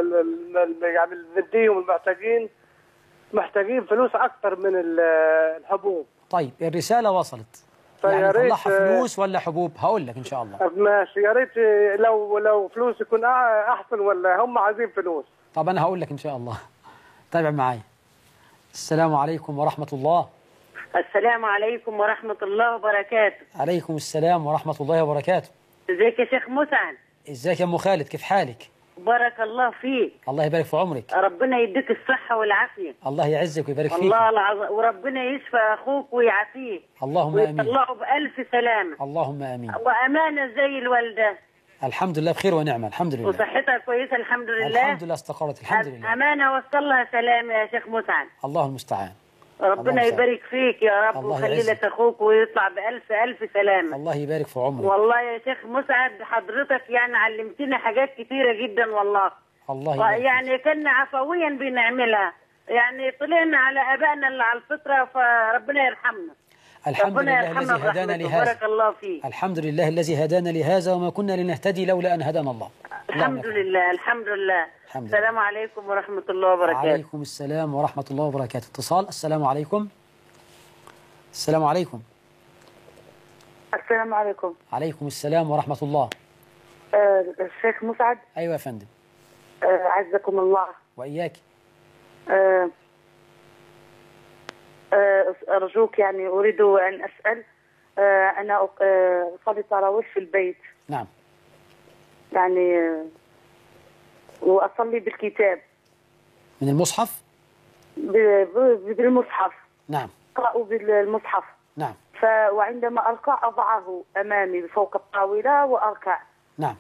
يعني الفديهم المحتاجين محتاجين فلوس أكتر من الحبوب. طيب الرسالة وصلت. يعني نطلعها فلوس ولا حبوب؟ هقول لك إن شاء الله. ماشي، يا ريت لو فلوس يكون أحسن ولا هم عايزين فلوس. طب أنا هقول لك إن شاء الله. تابع معايا. السلام عليكم ورحمة الله. السلام عليكم ورحمة الله وبركاته. عليكم السلام ورحمة الله وبركاته. ازيك يا شيخ مسعد؟ ازيك يا أم خالد، كيف حالك؟ بارك الله فيك. الله يبارك في عمرك. ربنا يديك الصحة والعافية. الله يعزك ويبارك فيك. الله العظيم، وربنا يشفى أخوك ويعافيه. اللهم آمين. ويطلعه بألف سلامة. اللهم آمين. وأمانة زي الوالدة. الحمد لله بخير ونعمة، الحمد لله. وصحتها كويسة الحمد لله. الحمد لله استقرت الحمد لله. أمانة وصل لها سلامة يا شيخ مسعد. الله المستعان. ربنا يبارك فيك يا رب ويخلي لك اخوك ويطلع بألف ألف سلامة. الله يبارك في عمرك. والله يا شيخ مسعد حضرتك يعني علمتنا حاجات كثيرة جدا والله. الله يبارك. يعني كنا عفويا بنعملها، يعني طلعنا على ابائنا اللي على الفطرة، فربنا يرحمنا. الحمد لله الذي هدانا لهذا. بارك الله فيك. الحمد لله الذي هدانا لهذا وما كنا لنهتدي لولا أن هدانا الله. الحمد لله الحمد لله. السلام عليكم ورحمة الله وبركاته. عليكم السلام ورحمة الله وبركاته. اتصال. السلام عليكم. السلام عليكم. السلام عليكم. عليكم السلام ورحمة الله. الشيخ مسعد. أيوة يا فندم. عزكم الله. وإياك. أرجوك يعني أريد أن أسأل. أنا أصلي التراويح في البيت. نعم. يعني وأصلي بالكتاب. من المصحف؟ بالمصحف. نعم. أقرأ بالمصحف. نعم. وعندما أركع أضعه أمامي فوق الطاولة وأركع. نعم.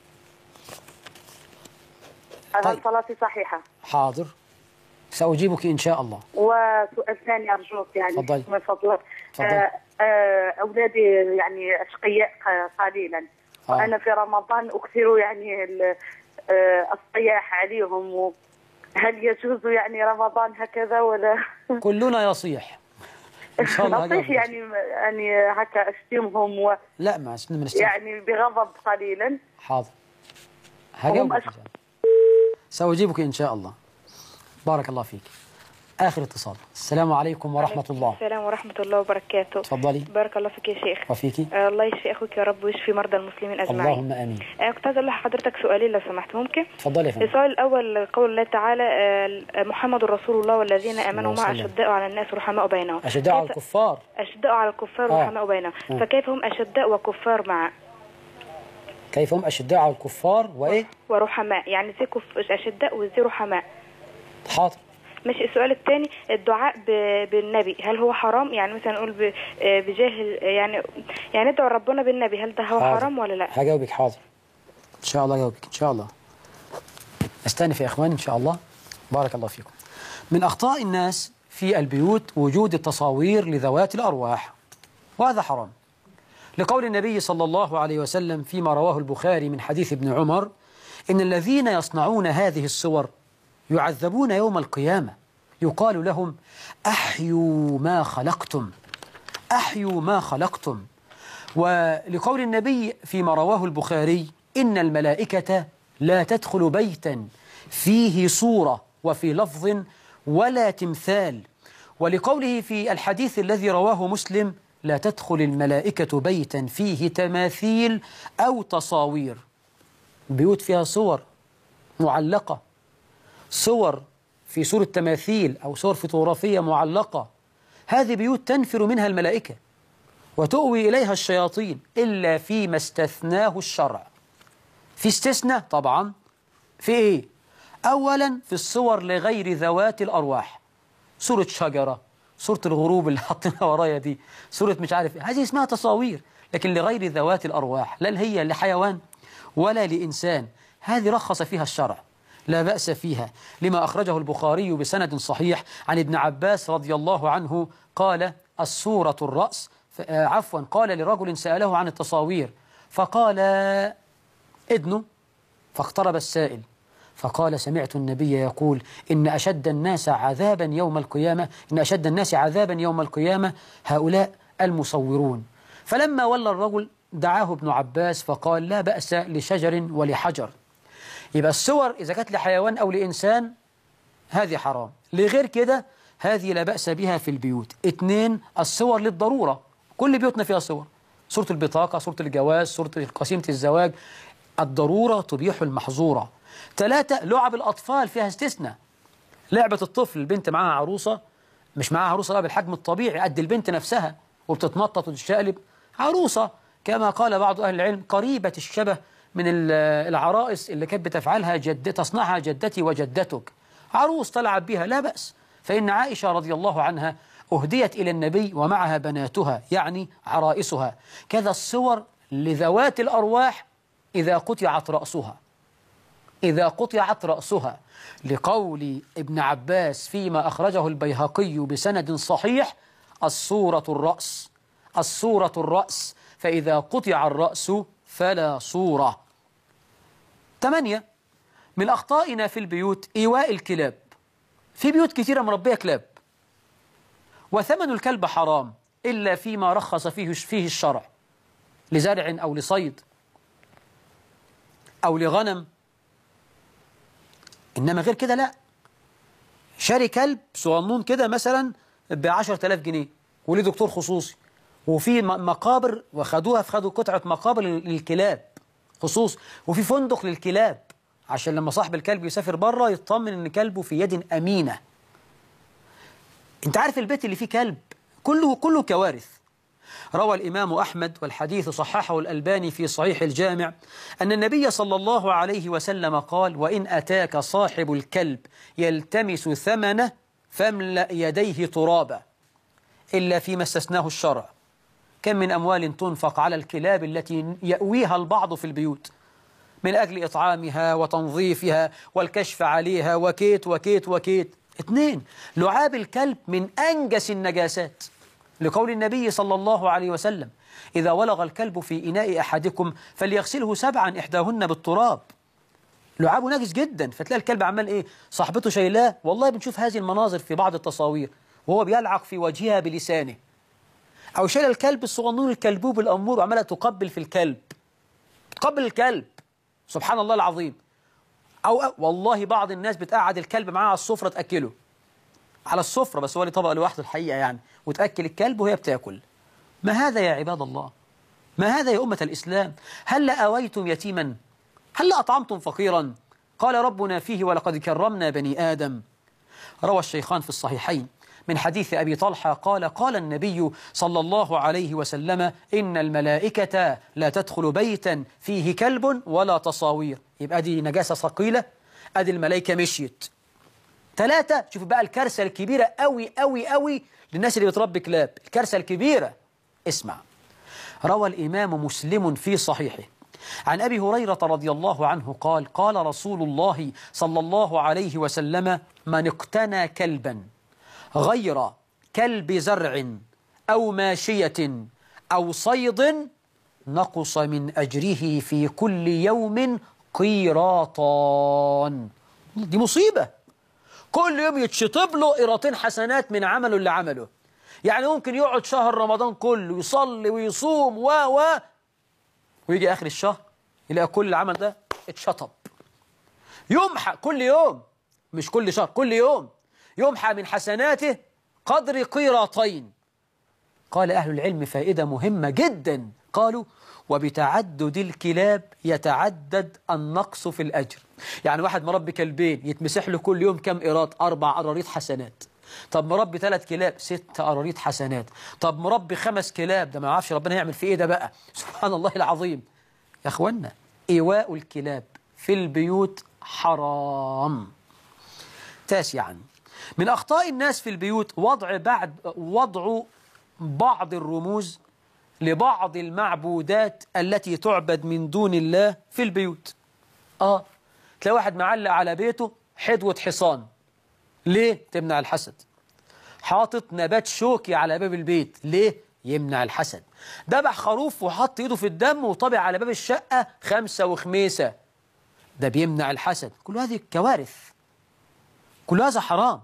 هل صلاتي صحيحة؟ حاضر، سأجيبك إن شاء الله. وسؤال ثاني أرجوك يعني من فضلك. أولادي يعني أشقياء قليلا. وأنا في رمضان أكثر يعني الصياح عليهم. هل يجوز يعني رمضان هكذا ولا؟ كلنا يصيح إن شاء الله. أصيح يعني هكا أشتمهم لا ما يعني بغضب قليلا. حاضر هجاوبك. سأجيبك إن شاء الله. بارك الله فيك. آخر اتصال. السلام عليكم ورحمة الله. السلام ورحمة الله وبركاته. تفضلي. بارك الله فيك يا شيخ. وفيكي. الله يشفي أخوك يا رب ويشفي مرضى المسلمين أجمعين. اللهم آمين. كنت عايزة أقول لحضرتك سؤالين لو سمحت ممكن؟ تفضلي يا فندم. السؤال الأول قول الله تعالى محمد رسول الله والذين آمنوا معه أشداء على الناس رحماء بينهم. أشداء على الكفار. أشداء على الكفار رحماء بينهم. فكيف هم أشداء وكفار معا؟ كيف هم أشداء على الكفار وإيه؟ ورحماء، يعني زي أشداء وزي رحماء. حاضر. مش السؤال الثاني الدعاء بالنبي هل هو حرام؟ يعني مثلا نقول بجاه يعني ندعو ربنا بالنبي، هل ده هو حرام ولا لا؟ هجاوبك. حاضر إن شاء الله، هجاوبك إن شاء الله. استنف يا إخواني إن شاء الله. بارك الله فيكم. من أخطاء الناس في البيوت وجود التصاوير لذوات الأرواح، وهذا حرام، لقول النبي صلى الله عليه وسلم فيما رواه البخاري من حديث ابن عمر: إن الذين يصنعون هذه الصور يعذبون يوم القيامة، يقال لهم أحيوا ما خلقتم، أحيوا ما خلقتم. ولقول النبي فيما رواه البخاري: إن الملائكة لا تدخل بيتا فيه صورة، وفي لفظ ولا تمثال. ولقوله في الحديث الذي رواه مسلم: لا تدخل الملائكة بيتا فيه تماثيل أو تصاوير. بيوت فيها صور معلقة، صور في صورة تماثيل أو صور فوتوغرافية معلقة، هذه بيوت تنفر منها الملائكة وتؤوي إليها الشياطين، إلا فيما استثناه الشرع. في استثناء طبعا في إيه؟ أولا في الصور لغير ذوات الأرواح، صورة شجرة، صورة الغروب اللي حطيناها ورايا دي، صورة مش عارف إيه، هذه اسمها تصاوير، لكن لغير ذوات الأرواح، لا هي لحيوان ولا لإنسان، هذه رخص فيها الشرع لا بأس فيها، لما أخرجه البخاري بسند صحيح عن ابن عباس رضي الله عنه قال: الصورة الرأس، قال لرجل سأله عن التصاوير فقال: ادنه، فاقترب السائل فقال: سمعت النبي يقول إن أشد الناس عذابا يوم القيامة هؤلاء المصورون. فلما ولى الرجل دعاه ابن عباس فقال: لا بأس لشجر ولحجر. يبقى الصور إذا كانت لحيوان أو لإنسان هذه حرام، لغير كده هذه لا بأس بها في البيوت. 2 الصور للضرورة، كل بيوتنا فيها صور، صورة البطاقة، صورة الجواز، صورة قسيمة الزواج، الضرورة تبيح المحظورة. 3 لعب الأطفال فيها استثناء، لعبة الطفل، البنت معاها عروسة، مش معاها عروسة بقى بالحجم الطبيعي قد البنت نفسها وبتتنطط وتشقلب، عروسة كما قال بعض أهل العلم قريبة الشبه من العرائس اللي كانت بتفعلها تصنعها جدتي وجدتك، عروس تلعب بها لا بأس. فإن عائشة رضي الله عنها أهديت إلى النبي ومعها بناتها يعني عرائسها. كذا الصور لذوات الأرواح إذا قطعت رأسها، لقول ابن عباس فيما أخرجه البيهقي بسند صحيح: الصورة الرأس، فإذا قطع الرأس فلا صورة. 8 من أخطائنا في البيوت إيواء الكلاب، في بيوت كثيرة مربية كلاب، وثمن الكلب حرام إلا فيما رخص فيه الشرع، لزرع أو لصيد أو لغنم، إنما غير كده لا. شاري كلب صغنون كده مثلا ب10,000 جنيه وليه دكتور خصوصي، وفي مقابر خدوا قطعة مقابر للكلاب خصوص، وفي فندق للكلاب عشان لما صاحب الكلب يسافر بره يطمن ان كلبه في يد أمينة. انت عارف البيت اللي فيه كلب كله كوارث. روى الإمام أحمد والحديث صححه الألباني في صحيح الجامع أن النبي صلى الله عليه وسلم قال: وإن أتاك صاحب الكلب يلتمس ثمنه فاملأ يديه ترابا إلا فيما استثناه الشرع. كم من أموال تنفق على الكلاب التي يأويها البعض في البيوت من أجل إطعامها وتنظيفها والكشف عليها وكيت. 2 لعاب الكلب من أنجس النجاسات، لقول النبي صلى الله عليه وسلم: إذا ولغ الكلب في إناء أحدكم فليغسله 7 إحداهن بالتراب. لعابه نجس جدا، فتلاقي الكلب عمال إيه؟ صاحبته شايلاه. والله بنشوف هذه المناظر في بعض التصاوير وهو بيلعق في وجهها بلسانه، أو شايل الكلب الصغنون الكلبوب الأمور وعمالة تقبل في الكلب، تقبل الكلب، سبحان الله العظيم. أو والله بعض الناس بتقعد الكلب معاه على السفرة تأكله، على السفرة، بس هو ليه طبق لوحده الحقيقة يعني، وتأكل الكلب وهي بتاكل. ما هذا يا عباد الله؟ ما هذا يا أمة الإسلام؟ هل آويتم يتيما؟ هل أطعمتم فقيرا؟ قال ربنا فيه: ولقد كرمنا بني آدم. روى الشيخان في الصحيحين من حديث أبي طلحة قال: قال النبي صلى الله عليه وسلم: إن الملائكة لا تدخل بيتا فيه كلب ولا تصاوير. يبقى دي نجاسة ثقيلة، أدي الملائكة مشيت. 3، شوف بقى الكارثة الكبيرة أوي أوي أوي للناس اللي بتربي كلاب، الكارثة الكبيرة. اسمع، روى الإمام مسلم في صحيحه عن أبي هريرة رضي الله عنه قال: قال رسول الله صلى الله عليه وسلم: من اقتنى كلبا غير كلب زرع أو ماشية أو صيد نقص من أجره في كل يوم قيراطان. دي مصيبة، كل يوم يتشطب له قيراطين حسنات من عمله اللي عمله. يعني ممكن يقعد شهر رمضان كله يصلي ويصوم ويجي آخر الشهر يلاقي كل العمل ده اتشطب. يمحى كل يوم، مش كل شهر، كل يوم يمحى من حسناته قدر قيراطين. قال أهل العلم فائدة مهمة جدا، قالوا: وبتعدد الكلاب يتعدد النقص في الأجر. يعني واحد مربي كلبين يتمسح له كل يوم كم قيراط؟ 4 قراريط حسنات. طب مربي 3 كلاب 6 قراريط حسنات. طب مربي 5 كلاب، ده ما يعرفش ربنا يعمل فيه ايه ده بقى. سبحان الله العظيم. يا اخوانا، إيواء الكلاب في البيوت حرام. 9، من أخطاء الناس في البيوت وضع بعض الرموز لبعض المعبودات التي تعبد من دون الله في البيوت. تلاقي واحد معلق على بيته حدوة حصان. ليه؟ تمنع الحسد. حاطط نبات شوكي على باب البيت. ليه؟ يمنع الحسد. ذبح خروف وحط ايده في الدم وطبع على باب الشقة 5 وخميسة. ده بيمنع الحسد. كل هذه كوارث، كل هذا حرام.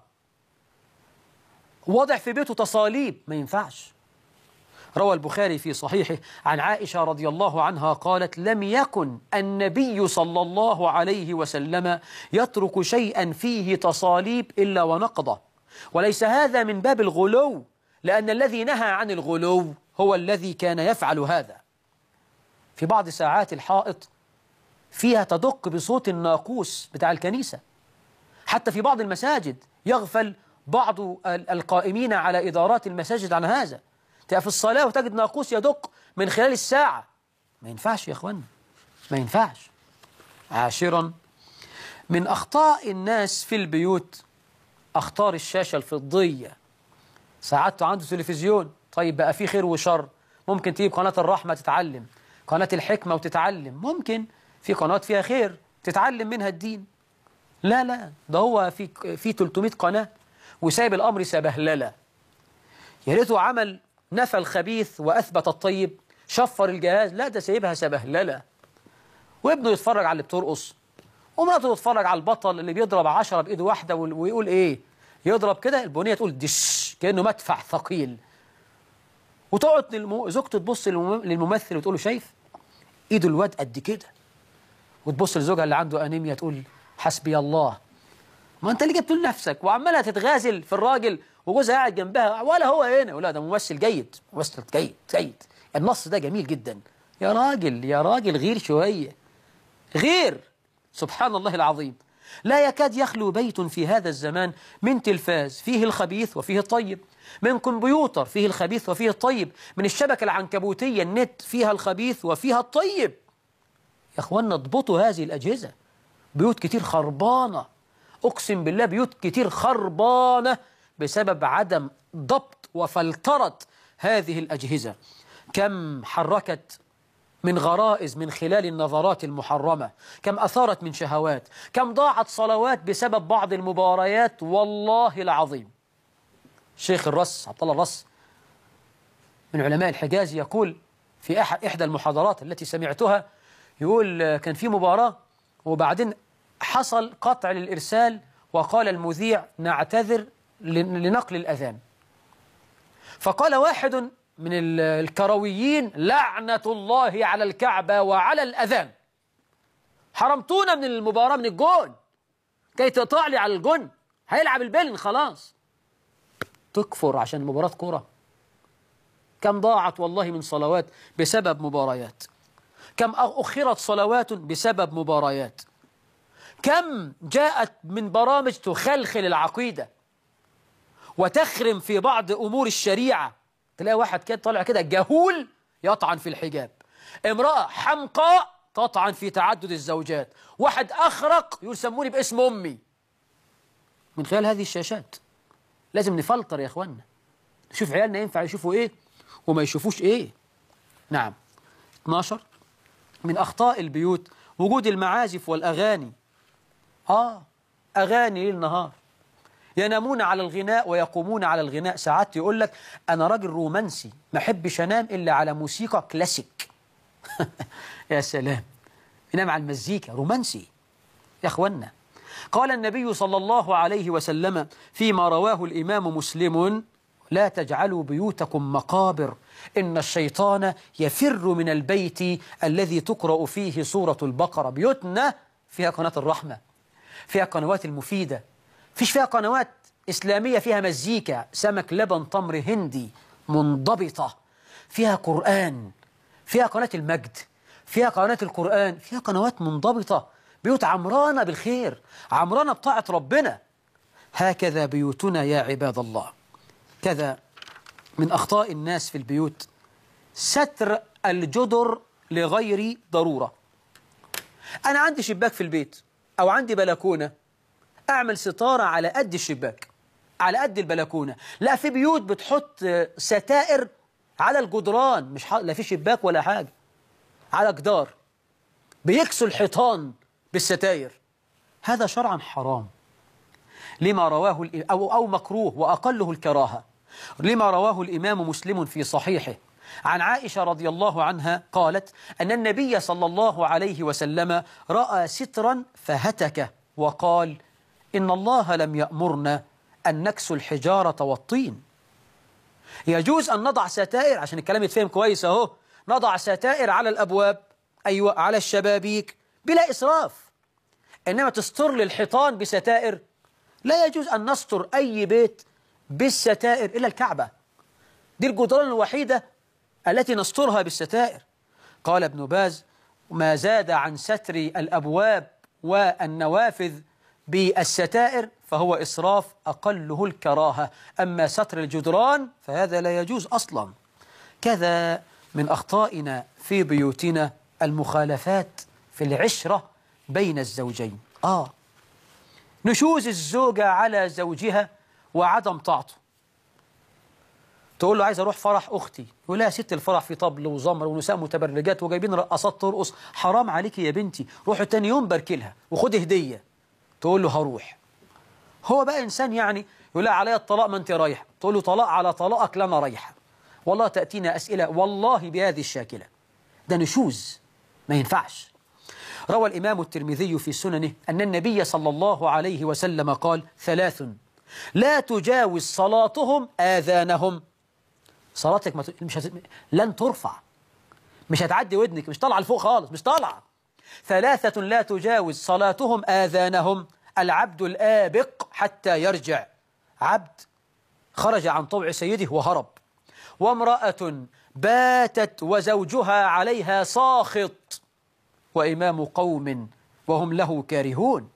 وضع في بيته تصاليب، ما ينفعش. روى البخاري في صحيحه عن عائشة رضي الله عنها قالت: لم يكن النبي صلى الله عليه وسلم يترك شيئا فيه تصاليب إلا ونقضه. وليس هذا من باب الغلو، لأن الذي نهى عن الغلو هو الذي كان يفعل هذا. في بعض ساعات الحائط فيها تدق بصوت الناقوس بتاع الكنيسة. حتى في بعض المساجد يغفل بعض القائمين على إدارات المساجد عن هذا. تقف في الصلاة وتجد ناقوس يدق من خلال الساعة. ما ينفعش يا أخوانا، ما ينفعش. 10، من أخطاء الناس في البيوت أخطار الشاشة الفضية. ساعات عنده تلفزيون، طيب بقى فيه خير وشر. ممكن تجيب قناة الرحمة تتعلم، قناة الحكمة وتتعلم، ممكن في قناة فيها خير تتعلم منها الدين. لا، ده هو في 300 قناة وسايب الأمر سبهللة. يا ريته عمل نفى الخبيث وأثبت الطيب، شفر الجهاز. لا، ده سايبها سبهللة. وابنه يتفرج على اللي بترقص، ومراته تتفرج على البطل اللي بيضرب 10 بإيده واحدة ويقول إيه؟ يضرب كده البنية تقول دش كأنه مدفع ثقيل. وتقعد زوجته تبص للممثل وتقول له: شايف إيده الواد قد كده؟ وتبص لزوجها اللي عنده أنيميا تقول: حسبي الله. ما أنت اللي جبت لنفسك. وعمالها تتغازل في الراجل وجوزها قاعد جنبها، ولا هو هنا، ولا ده ممثل جيد، ممثل جيد. النص ده جميل جدا. يا راجل غير شوية، غير. سبحان الله العظيم. لا يكاد يخلو بيت في هذا الزمان من تلفاز فيه الخبيث وفيه الطيب، من كمبيوتر فيه الخبيث وفيه الطيب، من الشبكة العنكبوتية النت فيها الخبيث وفيها الطيب. يا أخوانا اضبطوا هذه الأجهزة. بيوت كتير خربانة، أقسم بالله بيوت كتير خربانة بسبب عدم ضبط وفلترة هذه الأجهزة. كم حركت من غرائز من خلال النظرات المحرمة، كم أثارت من شهوات، كم ضاعت صلوات بسبب بعض المباريات. والله العظيم شيخ الرس عبد الله الرس من علماء الحجاز يقول في إحدى المحاضرات التي سمعتها، يقول كان في مباراة وبعدين حصل قطع للإرسال، وقال المذيع: نعتذر لنقل الأذان. فقال واحد من الكرويين: لعنة الله على الكعبة وعلى الأذان، حرمتونا من المباراة، من الجون، كي تقطع لي على الجون، هيلعب البيلن خلاص. تكفر عشان مباراة كرة؟ كم ضاعت والله من صلوات بسبب مباريات، كم أخرت صلوات بسبب مباريات، كم جاءت من برامج تخلخل العقيدة وتخرم في بعض أمور الشريعة. تلاقي واحد كده طالع كده جهول يطعن في الحجاب، امرأة حمقاء تطعن في تعدد الزوجات، واحد أخرق يسموني باسم أمي. من خلال هذه الشاشات لازم نفلتر يا إخوانا، نشوف عيالنا ينفع يشوفوا إيه وما يشوفوش إيه. نعم. 12 من أخطاء البيوت وجود المعازف والأغاني. أغاني ليل نهار، ينامون على الغناء ويقومون على الغناء. ساعات يقول لك أنا راجل رومانسي ما أحبش أنام إلا على موسيقى كلاسيك. يا سلام، ينام على المزيكا، رومانسي يا أخوانا. قال النبي صلى الله عليه وسلم فيما رواه الإمام مسلم: لا تجعلوا بيوتكم مقابر، إن الشيطان يفر من البيت الذي تقرأ فيه سورة البقرة. بيوتنا فيها قناة الرحمة، فيها قنوات المفيدة، فيش فيها قنوات إسلامية فيها مزيكا، سمك لبن تمر هندي منضبطة، فيها قرآن، فيها قناة المجد، فيها قناة القرآن، فيها قنوات منضبطة، بيوت عمرانة بالخير، عمرانة بطاعة ربنا. هكذا بيوتنا يا عباد الله. كذا من أخطاء الناس في البيوت ستر الجدر لغير ضرورة. أنا عندي شباك في البيت أو عندي بلكونة، أعمل ستارة على قد الشباك، على قد البلكونة. لا، في بيوت بتحط ستائر على الجدران، مش لا في شباك ولا حاجة، على جدار، بيكسوا الحيطان بالستائر. هذا شرعا حرام لما رواه أو مكروه وأقله الكراهة، لما رواه الإمام مسلم في صحيحه عن عائشة رضي الله عنها قالت أن النبي صلى الله عليه وسلم رأى سترا فهتكه وقال: إن الله لم يأمرنا أن نكسو الحجارة والطين. يجوز أن نضع ستائر، عشان الكلام يتفهم كويس أهو، نضع ستائر على الأبواب، أيوة، على الشبابيك بلا إسراف. إنما تستر للحيطان بستائر، لا يجوز أن نستر أي بيت بالستائر إلا الكعبة، دي الجدران الوحيدة التي نسترها بالستائر. قال ابن باز: ما زاد عن ستر الأبواب والنوافذ بالستائر فهو إسراف أقله الكراهة، أما ستر الجدران فهذا لا يجوز أصلا. كذا من أخطائنا في بيوتنا المخالفات في العشرة بين الزوجين. نشوز الزوجة على زوجها وعدم طاعته. تقول له عايز أروح فرح أختي، يقول لها: ست الفرح في طبل وزمر ونساء متبرجات وجايبين رقصات ترقص، حرام عليكي يا بنتي، روحوا تاني يوم باركلها وخدي هدية. تقول له هروح. هو بقى إنسان يعني يقول لها عليا الطلاق ما أنت رايحة، تقول له طلاق على طلاقك لا أنا رايحة. والله تأتينا أسئلة والله بهذه الشاكلة. ده نشوز ما ينفعش. روى الإمام الترمذي في سننه أن النبي صلى الله عليه وسلم قال: 3 لا تجاوز صلاتهم آذانهم. صلاتك لن ترفع، مش هتعدي ودنك، مش طالعة لفوق خالص، مش طالعة. 3 لا تجاوز صلاتهم آذانهم: العبد الآبق حتى يرجع، عبد خرج عن طوع سيده وهرب، وامرأة باتت وزوجها عليها ساخط، وإمام قوم وهم له كارهون.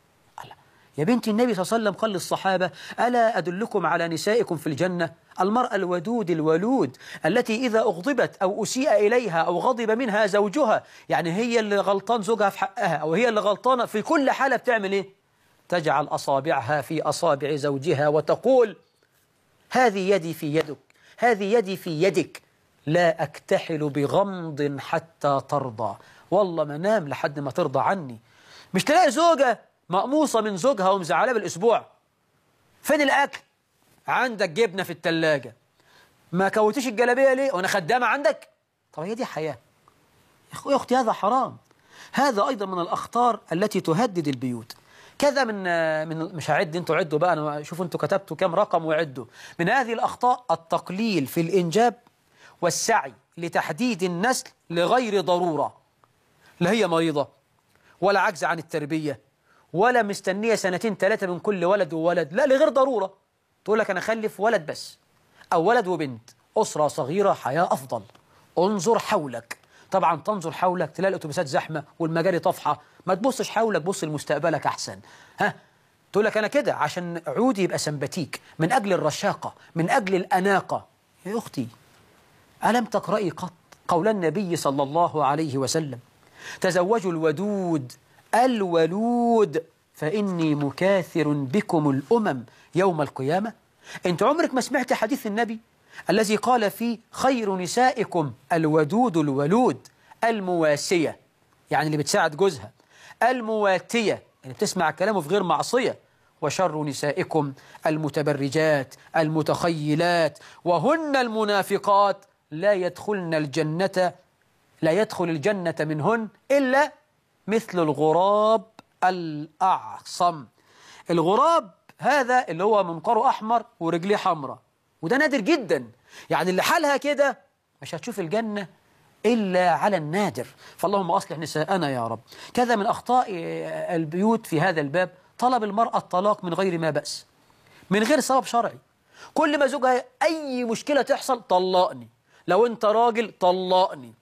يا بنتي، النبي صلى الله عليه وسلم قال للصحابة: ألا أدلكم على نسائكم في الجنة؟ المرأة الودود الولود التي إذا أغضبت أو أسيء إليها أو غضب منها زوجها، يعني هي اللي غلطان زوجها في حقها أو هي اللي غلطانة في كل حالة، بتعمل إيه؟ تجعل أصابعها في أصابع زوجها وتقول: هذه يدي في يدك، هذه يدي في يدك، لا أكتحل بغمض حتى ترضى، والله ما نام لحد ما ترضى عني. مش تلاقي زوجة مقموصة من زوجها ومزعلة بالأسبوع: فين الأكل؟ عندك جبنة في التلاجة. ما كوتيش الجلابية ليه؟ وأنا خدامة عندك؟ طب هي دي حياة يا أختي؟ هذا حرام. هذا أيضا من الأخطار التي تهدد البيوت. كذا من مش هعد، انتوا عدوا بقى، أنا شوفوا انتوا كتبتوا كم رقم وعدوا. من هذه الأخطاء التقليل في الإنجاب والسعي لتحديد النسل لغير ضرورة، لا هي مريضة ولا عجز عن التربية ولا مستنية 2 3 من كل ولد وولد، لا، لغير ضرورة. تقول لك أنا أخلف ولد بس أو ولد وبنت، أسرة صغيرة حياة أفضل. انظر حولك. طبعا تنظر حولك تلاقي الأتوبيسات زحمة والمجاري طافحة، ما تبصش حولك، بص لمستقبلك أحسن. تقول لك أنا كده عشان عودي يبقى سمباتيك، من أجل الرشاقة، من أجل الأناقة. يا أختي ألم تقرأي قط قول النبي صلى الله عليه وسلم: تزوجوا الودود الولود فإني مكاثر بكم الأمم يوم القيامة؟ أنت عمرك ما سمعت حديث النبي الذي قال فيه: خير نسائكم الودود الولود، المواسية يعني اللي بتساعد جوزها، المواتية اللي بتسمع كلامه في غير معصية، وشر نسائكم المتبرجات المتخيلات وهن المنافقات لا يدخل الجنة منهن إلا مثل الغراب الأعصم. الغراب هذا اللي هو منقاره أحمر ورجليه حمراء، وده نادر جدا، يعني اللي حالها كده مش هتشوف الجنة إلا على النادر. فاللهم أصلح نساءنا يا رب. كذا من أخطاء البيوت في هذا الباب طلب المرأة الطلاق من غير ما بأس، من غير سبب شرعي. كل ما زوجها أي مشكلة تحصل: طلقني، لو أنت راجل طلقني،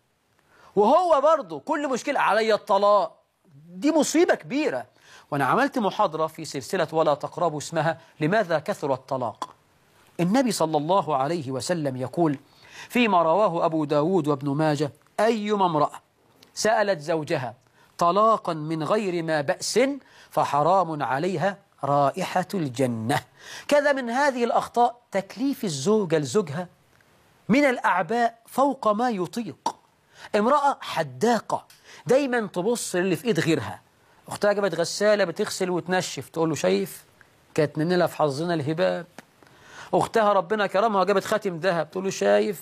وهو برضه كل مشكلة علي الطلاق. دي مصيبة كبيرة. وأنا عملت محاضرة في سلسلة ولا تقربوا اسمها لماذا كثر الطلاق. النبي صلى الله عليه وسلم يقول فيما رواه أبو داود وابن ماجه: أيما امرأة سألت زوجها طلاقا من غير ما بأس فحرام عليها رائحة الجنة. كذا من هذه الأخطاء تكليف الزوجة لزوجها من الأعباء فوق ما يطيق. امرأة حداقة دايما تبص اللي في إيد غيرها. أختها جابت غسالة بتغسل وتنشف، تقول له: شايف كانت مننا في حظنا الهباب. أختها ربنا كرمها جابت خاتم ذهب، تقول له: شايف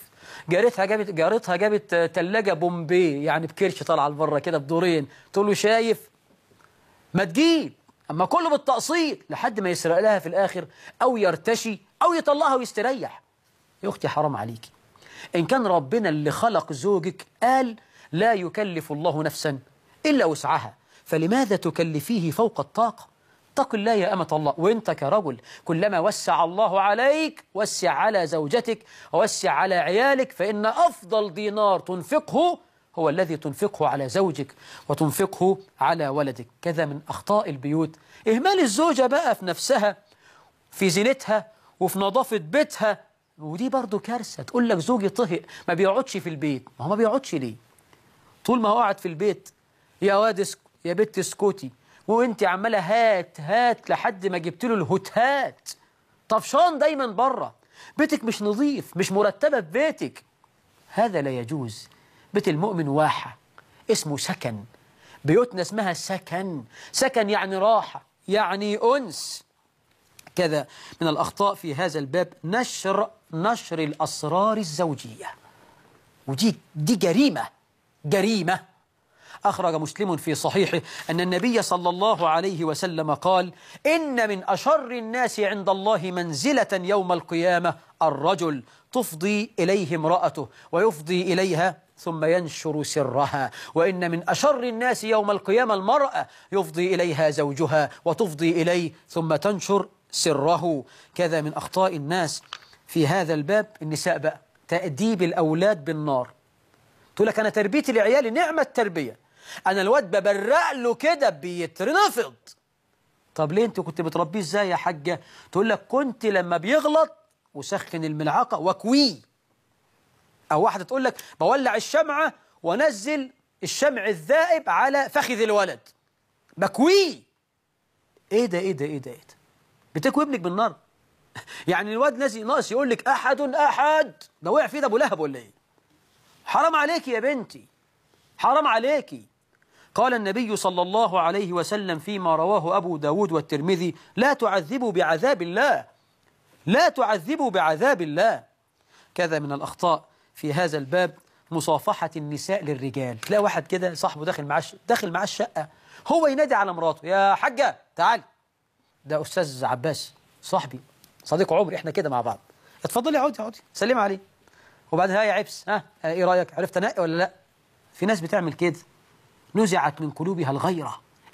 جارتها جابت تلاجة بومبي يعني بكرش طالعه لبره كده بدورين، تقول له: شايف. ما تجيب، أما كله بالتقسيط لحد ما يسرق لها في الآخر أو يرتشي أو يطلقها ويستريح. يا أختي حرام عليكي. إن كان ربنا اللي خلق زوجك قال: لا يكلف الله نفسا إلا وسعها، فلماذا تكلفيه فوق الطاقة؟ اتق الله يا أمة الله. وانت كرجل كلما وسع الله عليك وسع على زوجتك ووسع على عيالك، فإن أفضل دينار تنفقه هو الذي تنفقه على زوجك وتنفقه على ولدك. كذا من أخطاء البيوت إهمال الزوجة بقى في نفسها، في زينتها وفي نظافة بيتها، ودي برضو كارثة. تقول لك زوجي طهق ما بيقعدش في البيت. ما هو ما بيقعدش ليه؟ طول ما هو قاعد في البيت يا واد يا بنت اسكتي، وانت عماله هات لحد ما جبت له الهتات. طفشان دايما بره، بيتك مش نظيف، مش مرتبه في بيتك. هذا لا يجوز. بيت المؤمن واحه، اسمه سكن. بيوتنا اسمها سكن. سكن يعني راحه، يعني انس. كذا من الاخطاء في هذا الباب نشر الاسرار الزوجيه، ودي جريمه. أخرج مسلم في صحيحه أن النبي صلى الله عليه وسلم قال: إن من أشر الناس عند الله منزلة يوم القيامة الرجل تفضي إليه امرأته ويفضي إليها ثم ينشر سرها، وإن من أشر الناس يوم القيامة المرأة يفضي إليها زوجها وتفضي إليه ثم تنشر سره. كذا من أخطاء الناس في هذا الباب النساء بقى تأديب الأولاد بالنار. تقول لك: أنا تربيتي لعيالي نعمة التربية، أنا الواد ببرق له كده بيترفض. طب ليه أنت كنت بتربيه إزاي يا حاجة؟ تقول لك: كنت لما بيغلط وسخن الملعقة واكويه. أو واحدة تقول لك: بولع الشمعة ونزل الشمع الذائب على فخذ الولد بكويه. إيه ده؟ بتكوي ابنك بالنار؟ يعني الواد ناقص يقول لك أحد ده وقع فيه ده أبو لهب ولا إيه؟ حرام عليكي يا بنتي، حرام عليكي. قال النبي صلى الله عليه وسلم فيما رواه أبو داود والترمذي: لا تعذبوا بعذاب الله، لا تعذبوا بعذاب الله. كذا من الأخطاء في هذا الباب مصافحة النساء للرجال. تلاقي واحد كده صاحبه داخل معاه الشقة، هو ينادي على مراته: يا حاجة تعال. ده أستاذ عباس صاحبي صديق عمري، احنا كده مع بعض، اتفضلي اقعدي سلمي عليه. وبعدين: ها يا عبس، ايه رأيك؟ عرفت انقي ولا لا؟ في ناس بتعمل كده، نزعت من قلوبها الغيرة،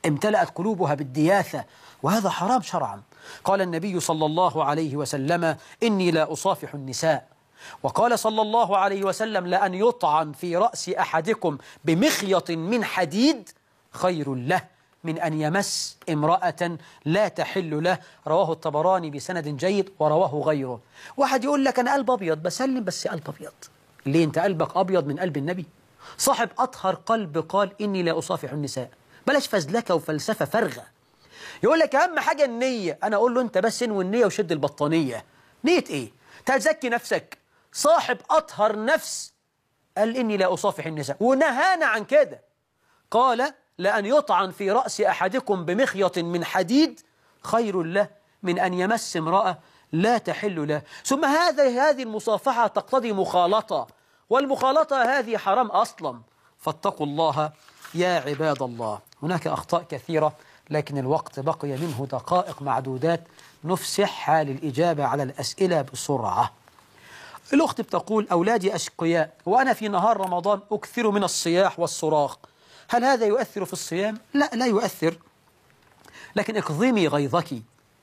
امتلأت قلوبها بالدياثة، وهذا حرام شرعا. قال النبي صلى الله عليه وسلم: إني لا أصافح النساء. وقال صلى الله عليه وسلم: لأن يطعن في رأس أحدكم بمخيط من حديد خير له من أن يمس امرأة لا تحل له. رواه الطبراني بسند جيد ورواه غيره. واحد يقول لك أنا قلب أبيض، بسلم بس قلب أبيض. ليه أنت قلبك أبيض من قلب النبي؟ صاحب أطهر قلب قال: إني لا أصافح النساء. بلاش فزلكة وفلسفة فارغة. يقول لك أهم حاجة النية. أنا أقول له أنت بس انوي النية وشد البطانية. نية إيه؟ تزكي نفسك. صاحب أطهر نفس قال: إني لا أصافح النساء، ونهانا عن كده. قال: لأن يطعن في رأس أحدكم بمخيط من حديد خير له من أن يمس امرأة لا تحل له. ثم هذه المصافحة تقتضي مخالطة، والمخالطة هذه حرام أصلا. فاتقوا الله يا عباد الله. هناك أخطاء كثيرة، لكن الوقت بقي منه دقائق معدودات، نفسح للإجابة على الأسئلة بسرعة. الأخت بتقول: أولادي أشقياء وأنا في نهار رمضان أكثر من الصياح والصراخ، هل هذا يؤثر في الصيام؟ لا، لا يؤثر، لكن اكظمي غيظك.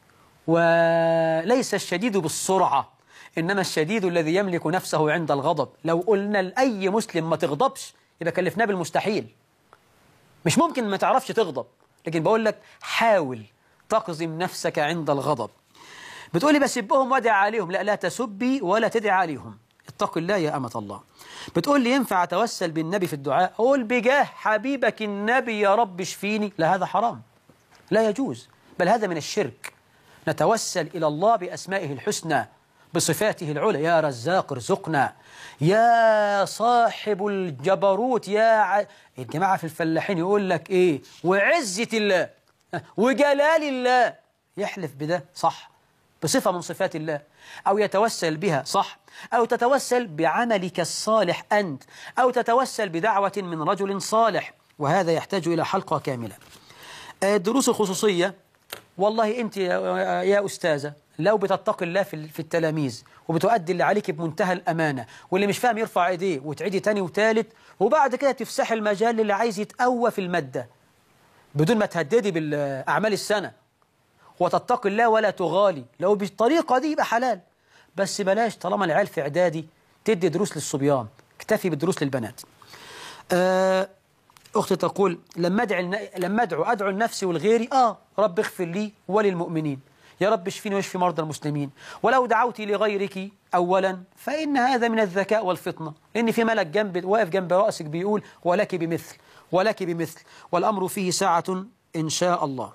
وليس الشديد بالسرعة، إنما الشديد الذي يملك نفسه عند الغضب. لو قلنا لأي مسلم ما تغضبش يبقى كلفناه بالمستحيل. مش ممكن ما تعرفش تغضب، لكن بقول لك حاول تقزم نفسك عند الغضب. بتقولي بسبهم وادعي عليهم. لا، لا تسبي ولا تدعي عليهم، اتق الله يا أمة الله. بتقول لي ينفع أتوسل بالنبي في الدعاء؟ أقول بجاه حبيبك النبي يا رب اشفيني. لا، هذا حرام، لا يجوز، بل هذا من الشرك. نتوسل إلى الله بأسمائه الحسنى بصفاته العلى: يا رزاق ارزقنا، يا صاحب الجبروت، الجماعة في الفلاحين يقول لك إيه؟ وعزة الله وجلال الله، يحلف بده صح، بصفة من صفات الله، أو يتوسل بها صح، أو تتوسل بعملك الصالح أنت، أو تتوسل بدعوة من رجل صالح، وهذا يحتاج إلى حلقة كاملة. الدروس الخصوصية، والله أنت يا أستاذة لو بتتقي الله في التلاميذ وبتؤدي اللي عليك بمنتهى الأمانة، واللي مش فاهم يرفع إيديه وتعيدي تاني وتالت، وبعد كده تفسح المجال للي عايز يتقوى في المادة بدون ما تهددي بالأعمال السنة، وتتقي الله ولا تغالي. لو بالطريقة دي يبقى حلال، بس بلاش طالما العيال في إعدادي تدي دروس للصبيان، اكتفي بالدروس للبنات. أختي تقول: لما أدعو لنفسي ولغيري رب اغفر لي وللمؤمنين، يا رب اشفيني واشفي مرضى المسلمين. ولو دعوتي لغيرك أولا فإن هذا من الذكاء والفطنة، لأن في ملك واقف جنب رأسك بيقول: ولك بمثل ولك بمثل، والأمر فيه ساعة إن شاء الله.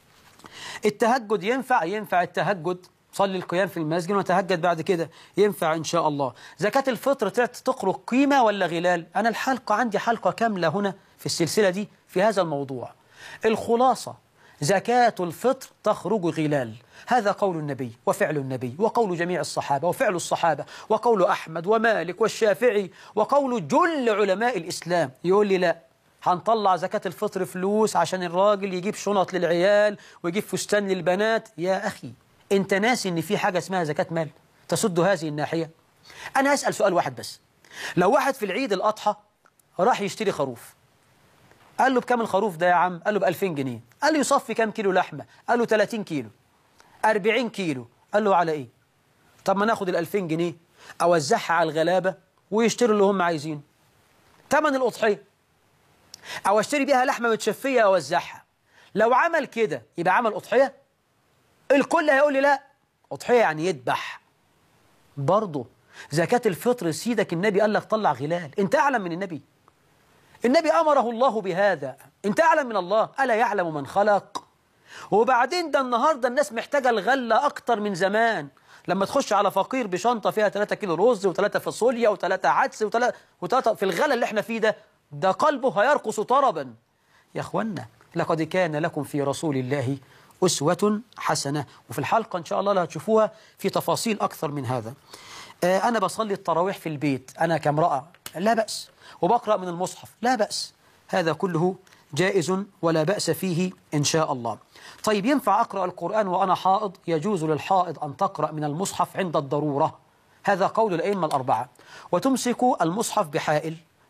التهجد ينفع التهجد، صلي القيام في المسجد وتهجد بعد كده، ينفع إن شاء الله. زكاة الفطر تخرج قيمة ولا غلال؟ أنا الحلقة عندي حلقة كاملة هنا في السلسلة دي في هذا الموضوع. الخلاصة: زكاة الفطر تخرج غلال، هذا قول النبي وفعل النبي وقول جميع الصحابة وفعل الصحابة وقول أحمد ومالك والشافعي وقول جل علماء الإسلام. يقول لي لا، هنطلع زكاة الفطر فلوس عشان الراجل يجيب شنط للعيال ويجيب فستان للبنات. يا أخي أنت ناسي إن في حاجة اسمها زكاة مال تسد هذه الناحية؟ أنا أسأل سؤال واحد بس: لو واحد في العيد الأضحى راح يشتري خروف، قال له بكام الخروف ده يا عم؟ قال له ب2000 جنيه. قال له يصفي كام كيلو لحمة؟ قال له 30 كيلو 40 كيلو. قال له على إيه؟ طب ما ناخد ال2000 جنيه أوزعها على الغلابة ويشتروا اللي هم عايزينه، ثمن الأضحية، أو اشتري بيها لحمة متشفية أوزعها. لو عمل كده يبقى عمل أضحية؟ الكل هيقول لي لا، أضحية يعني يذبح. برضه زكاة الفطر سيدك النبي قال لك طلع غلال. أنت أعلم من النبي؟ النبي أمره الله بهذا، أنت أعلم من الله؟ ألا يعلم من خلق؟ وبعدين ده النهاردة الناس محتاجة الغلة أكتر من زمان. لما تخش على فقير بشنطة فيها 3 كيلو رز و3 فاصوليا و3 عدس و3 في الغلا اللي احنا فيه ده قلبه هيرقص طربا. يا أخوانا لقد كان لكم في رسول الله أسوة حسنة. وفي الحلقة إن شاء الله لا هتشوفوها في تفاصيل أكثر من هذا. أنا بصلي التراويح في البيت أنا كامرأة، لا بأس، وبقرأ من المصحف، لا بأس، هذا كله جائز ولا بأس فيه إن شاء الله. طيب ينفع أقرأ القرآن وأنا حائض؟ يجوز للحائض أن تقرأ من المصحف عند الضرورة، هذا قول الأئمة الأربعة. وتمسك المصحف بحائل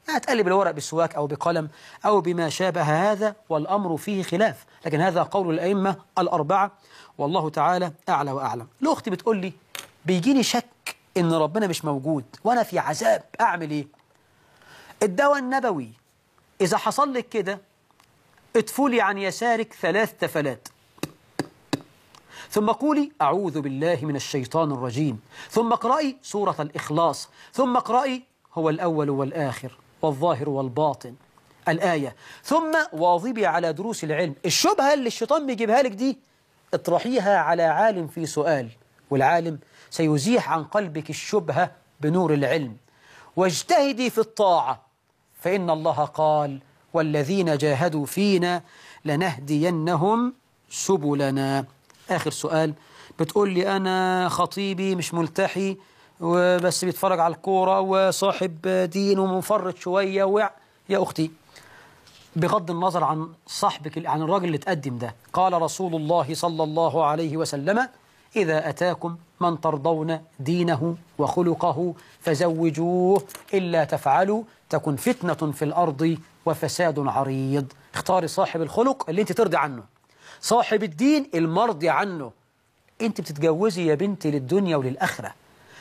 هتقلب الورق بالسواك أو بقلم أو بما شابه هذا، والأمر فيه خلاف، لكن هذا قول الأئمة الأربعة والله تعالى أعلى وأعلم. الأخت بتقول لي بيجيني شك إن ربنا مش موجود وأنا في عذاب، أعمل إيه؟ الدواء النبوي إذا حصل لك كده اتفولي عن يسارك 3 تفلات، ثم قولي أعوذ بالله من الشيطان الرجيم، ثم اقرأي سورة الإخلاص، ثم اقرأي هو الأول والآخر والظاهر والباطن الآية، ثم واظبي على دروس العلم. الشبهة اللي الشيطان بيجيبها لك دي اطرحيها على عالم في سؤال، والعالم سيزيح عن قلبك الشبهة بنور العلم. واجتهدي في الطاعة، فإن الله قال والذين جاهدوا فينا لنهدينهم سبلنا. آخر سؤال، بتقول لي أنا خطيبي مش ملتحي وبس بيتفرج على الكورة وصاحب دين ومفرط شوية يا أختي، بغض النظر عن صاحبك، عن الراجل اللي تقدم ده، قال رسول الله صلى الله عليه وسلم إذا أتاكم من ترضون دينه وخلقه فزوجوه، إلا تفعلوا تكن فتنة في الأرض وفساد عريض. اختاري صاحب الخلق اللي انت ترضي عنه، صاحب الدين المرضي عنه. انت بتتجوزي يا بنتي للدنيا وللآخرة،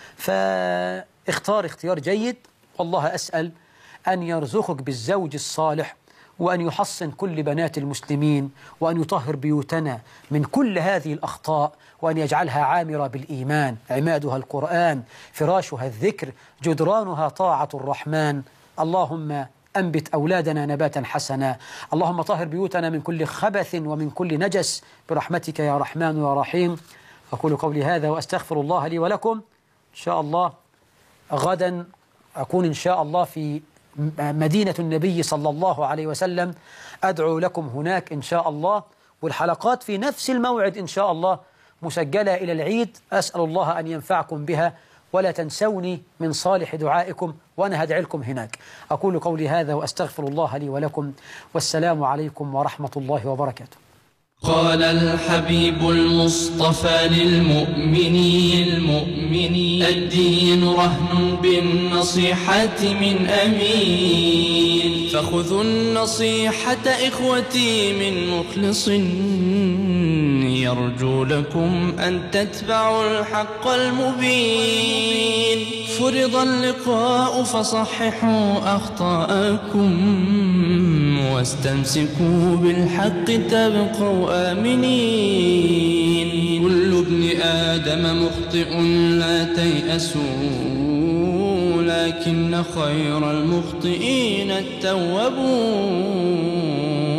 فاختار اختيار جيد. والله أسأل أن يرزقك بالزوج الصالح، وأن يحصن كل بنات المسلمين، وأن يطهر بيوتنا من كل هذه الأخطاء، وأن يجعلها عامرة بالإيمان، عمادها القرآن، فراشها الذكر، جدرانها طاعة الرحمن. اللهم أنبت أولادنا نباتا حسنا، اللهم طهر بيوتنا من كل خبث ومن كل نجس برحمتك يا رحمن يا رحيم. أقول قولي هذا وأستغفر الله لي ولكم. إن شاء الله غدا أكون إن شاء الله في مدينة النبي صلى الله عليه وسلم، أدعو لكم هناك إن شاء الله، والحلقات في نفس الموعد إن شاء الله مسجلة إلى العيد. أسأل الله أن ينفعكم بها، ولا تنسوني من صالح دعائكم، وأنا هدعي لكم هناك. أقول قولي هذا وأستغفر الله لي ولكم، والسلام عليكم ورحمة الله وبركاته. قال الحبيب المصطفى للمؤمنين الدين رهن بالنصيحة من أمين، فخذوا النصيحة إخوتي من مخلص يرجو لكم أن تتبعوا الحق المبين. فرض اللقاء فصححوا أخطاءكم، واستمسكوا بالحق تبقوا آمنين. كل ابن آدم مخطئ لا تيأسوا، لكن خير المخطئين التوابون.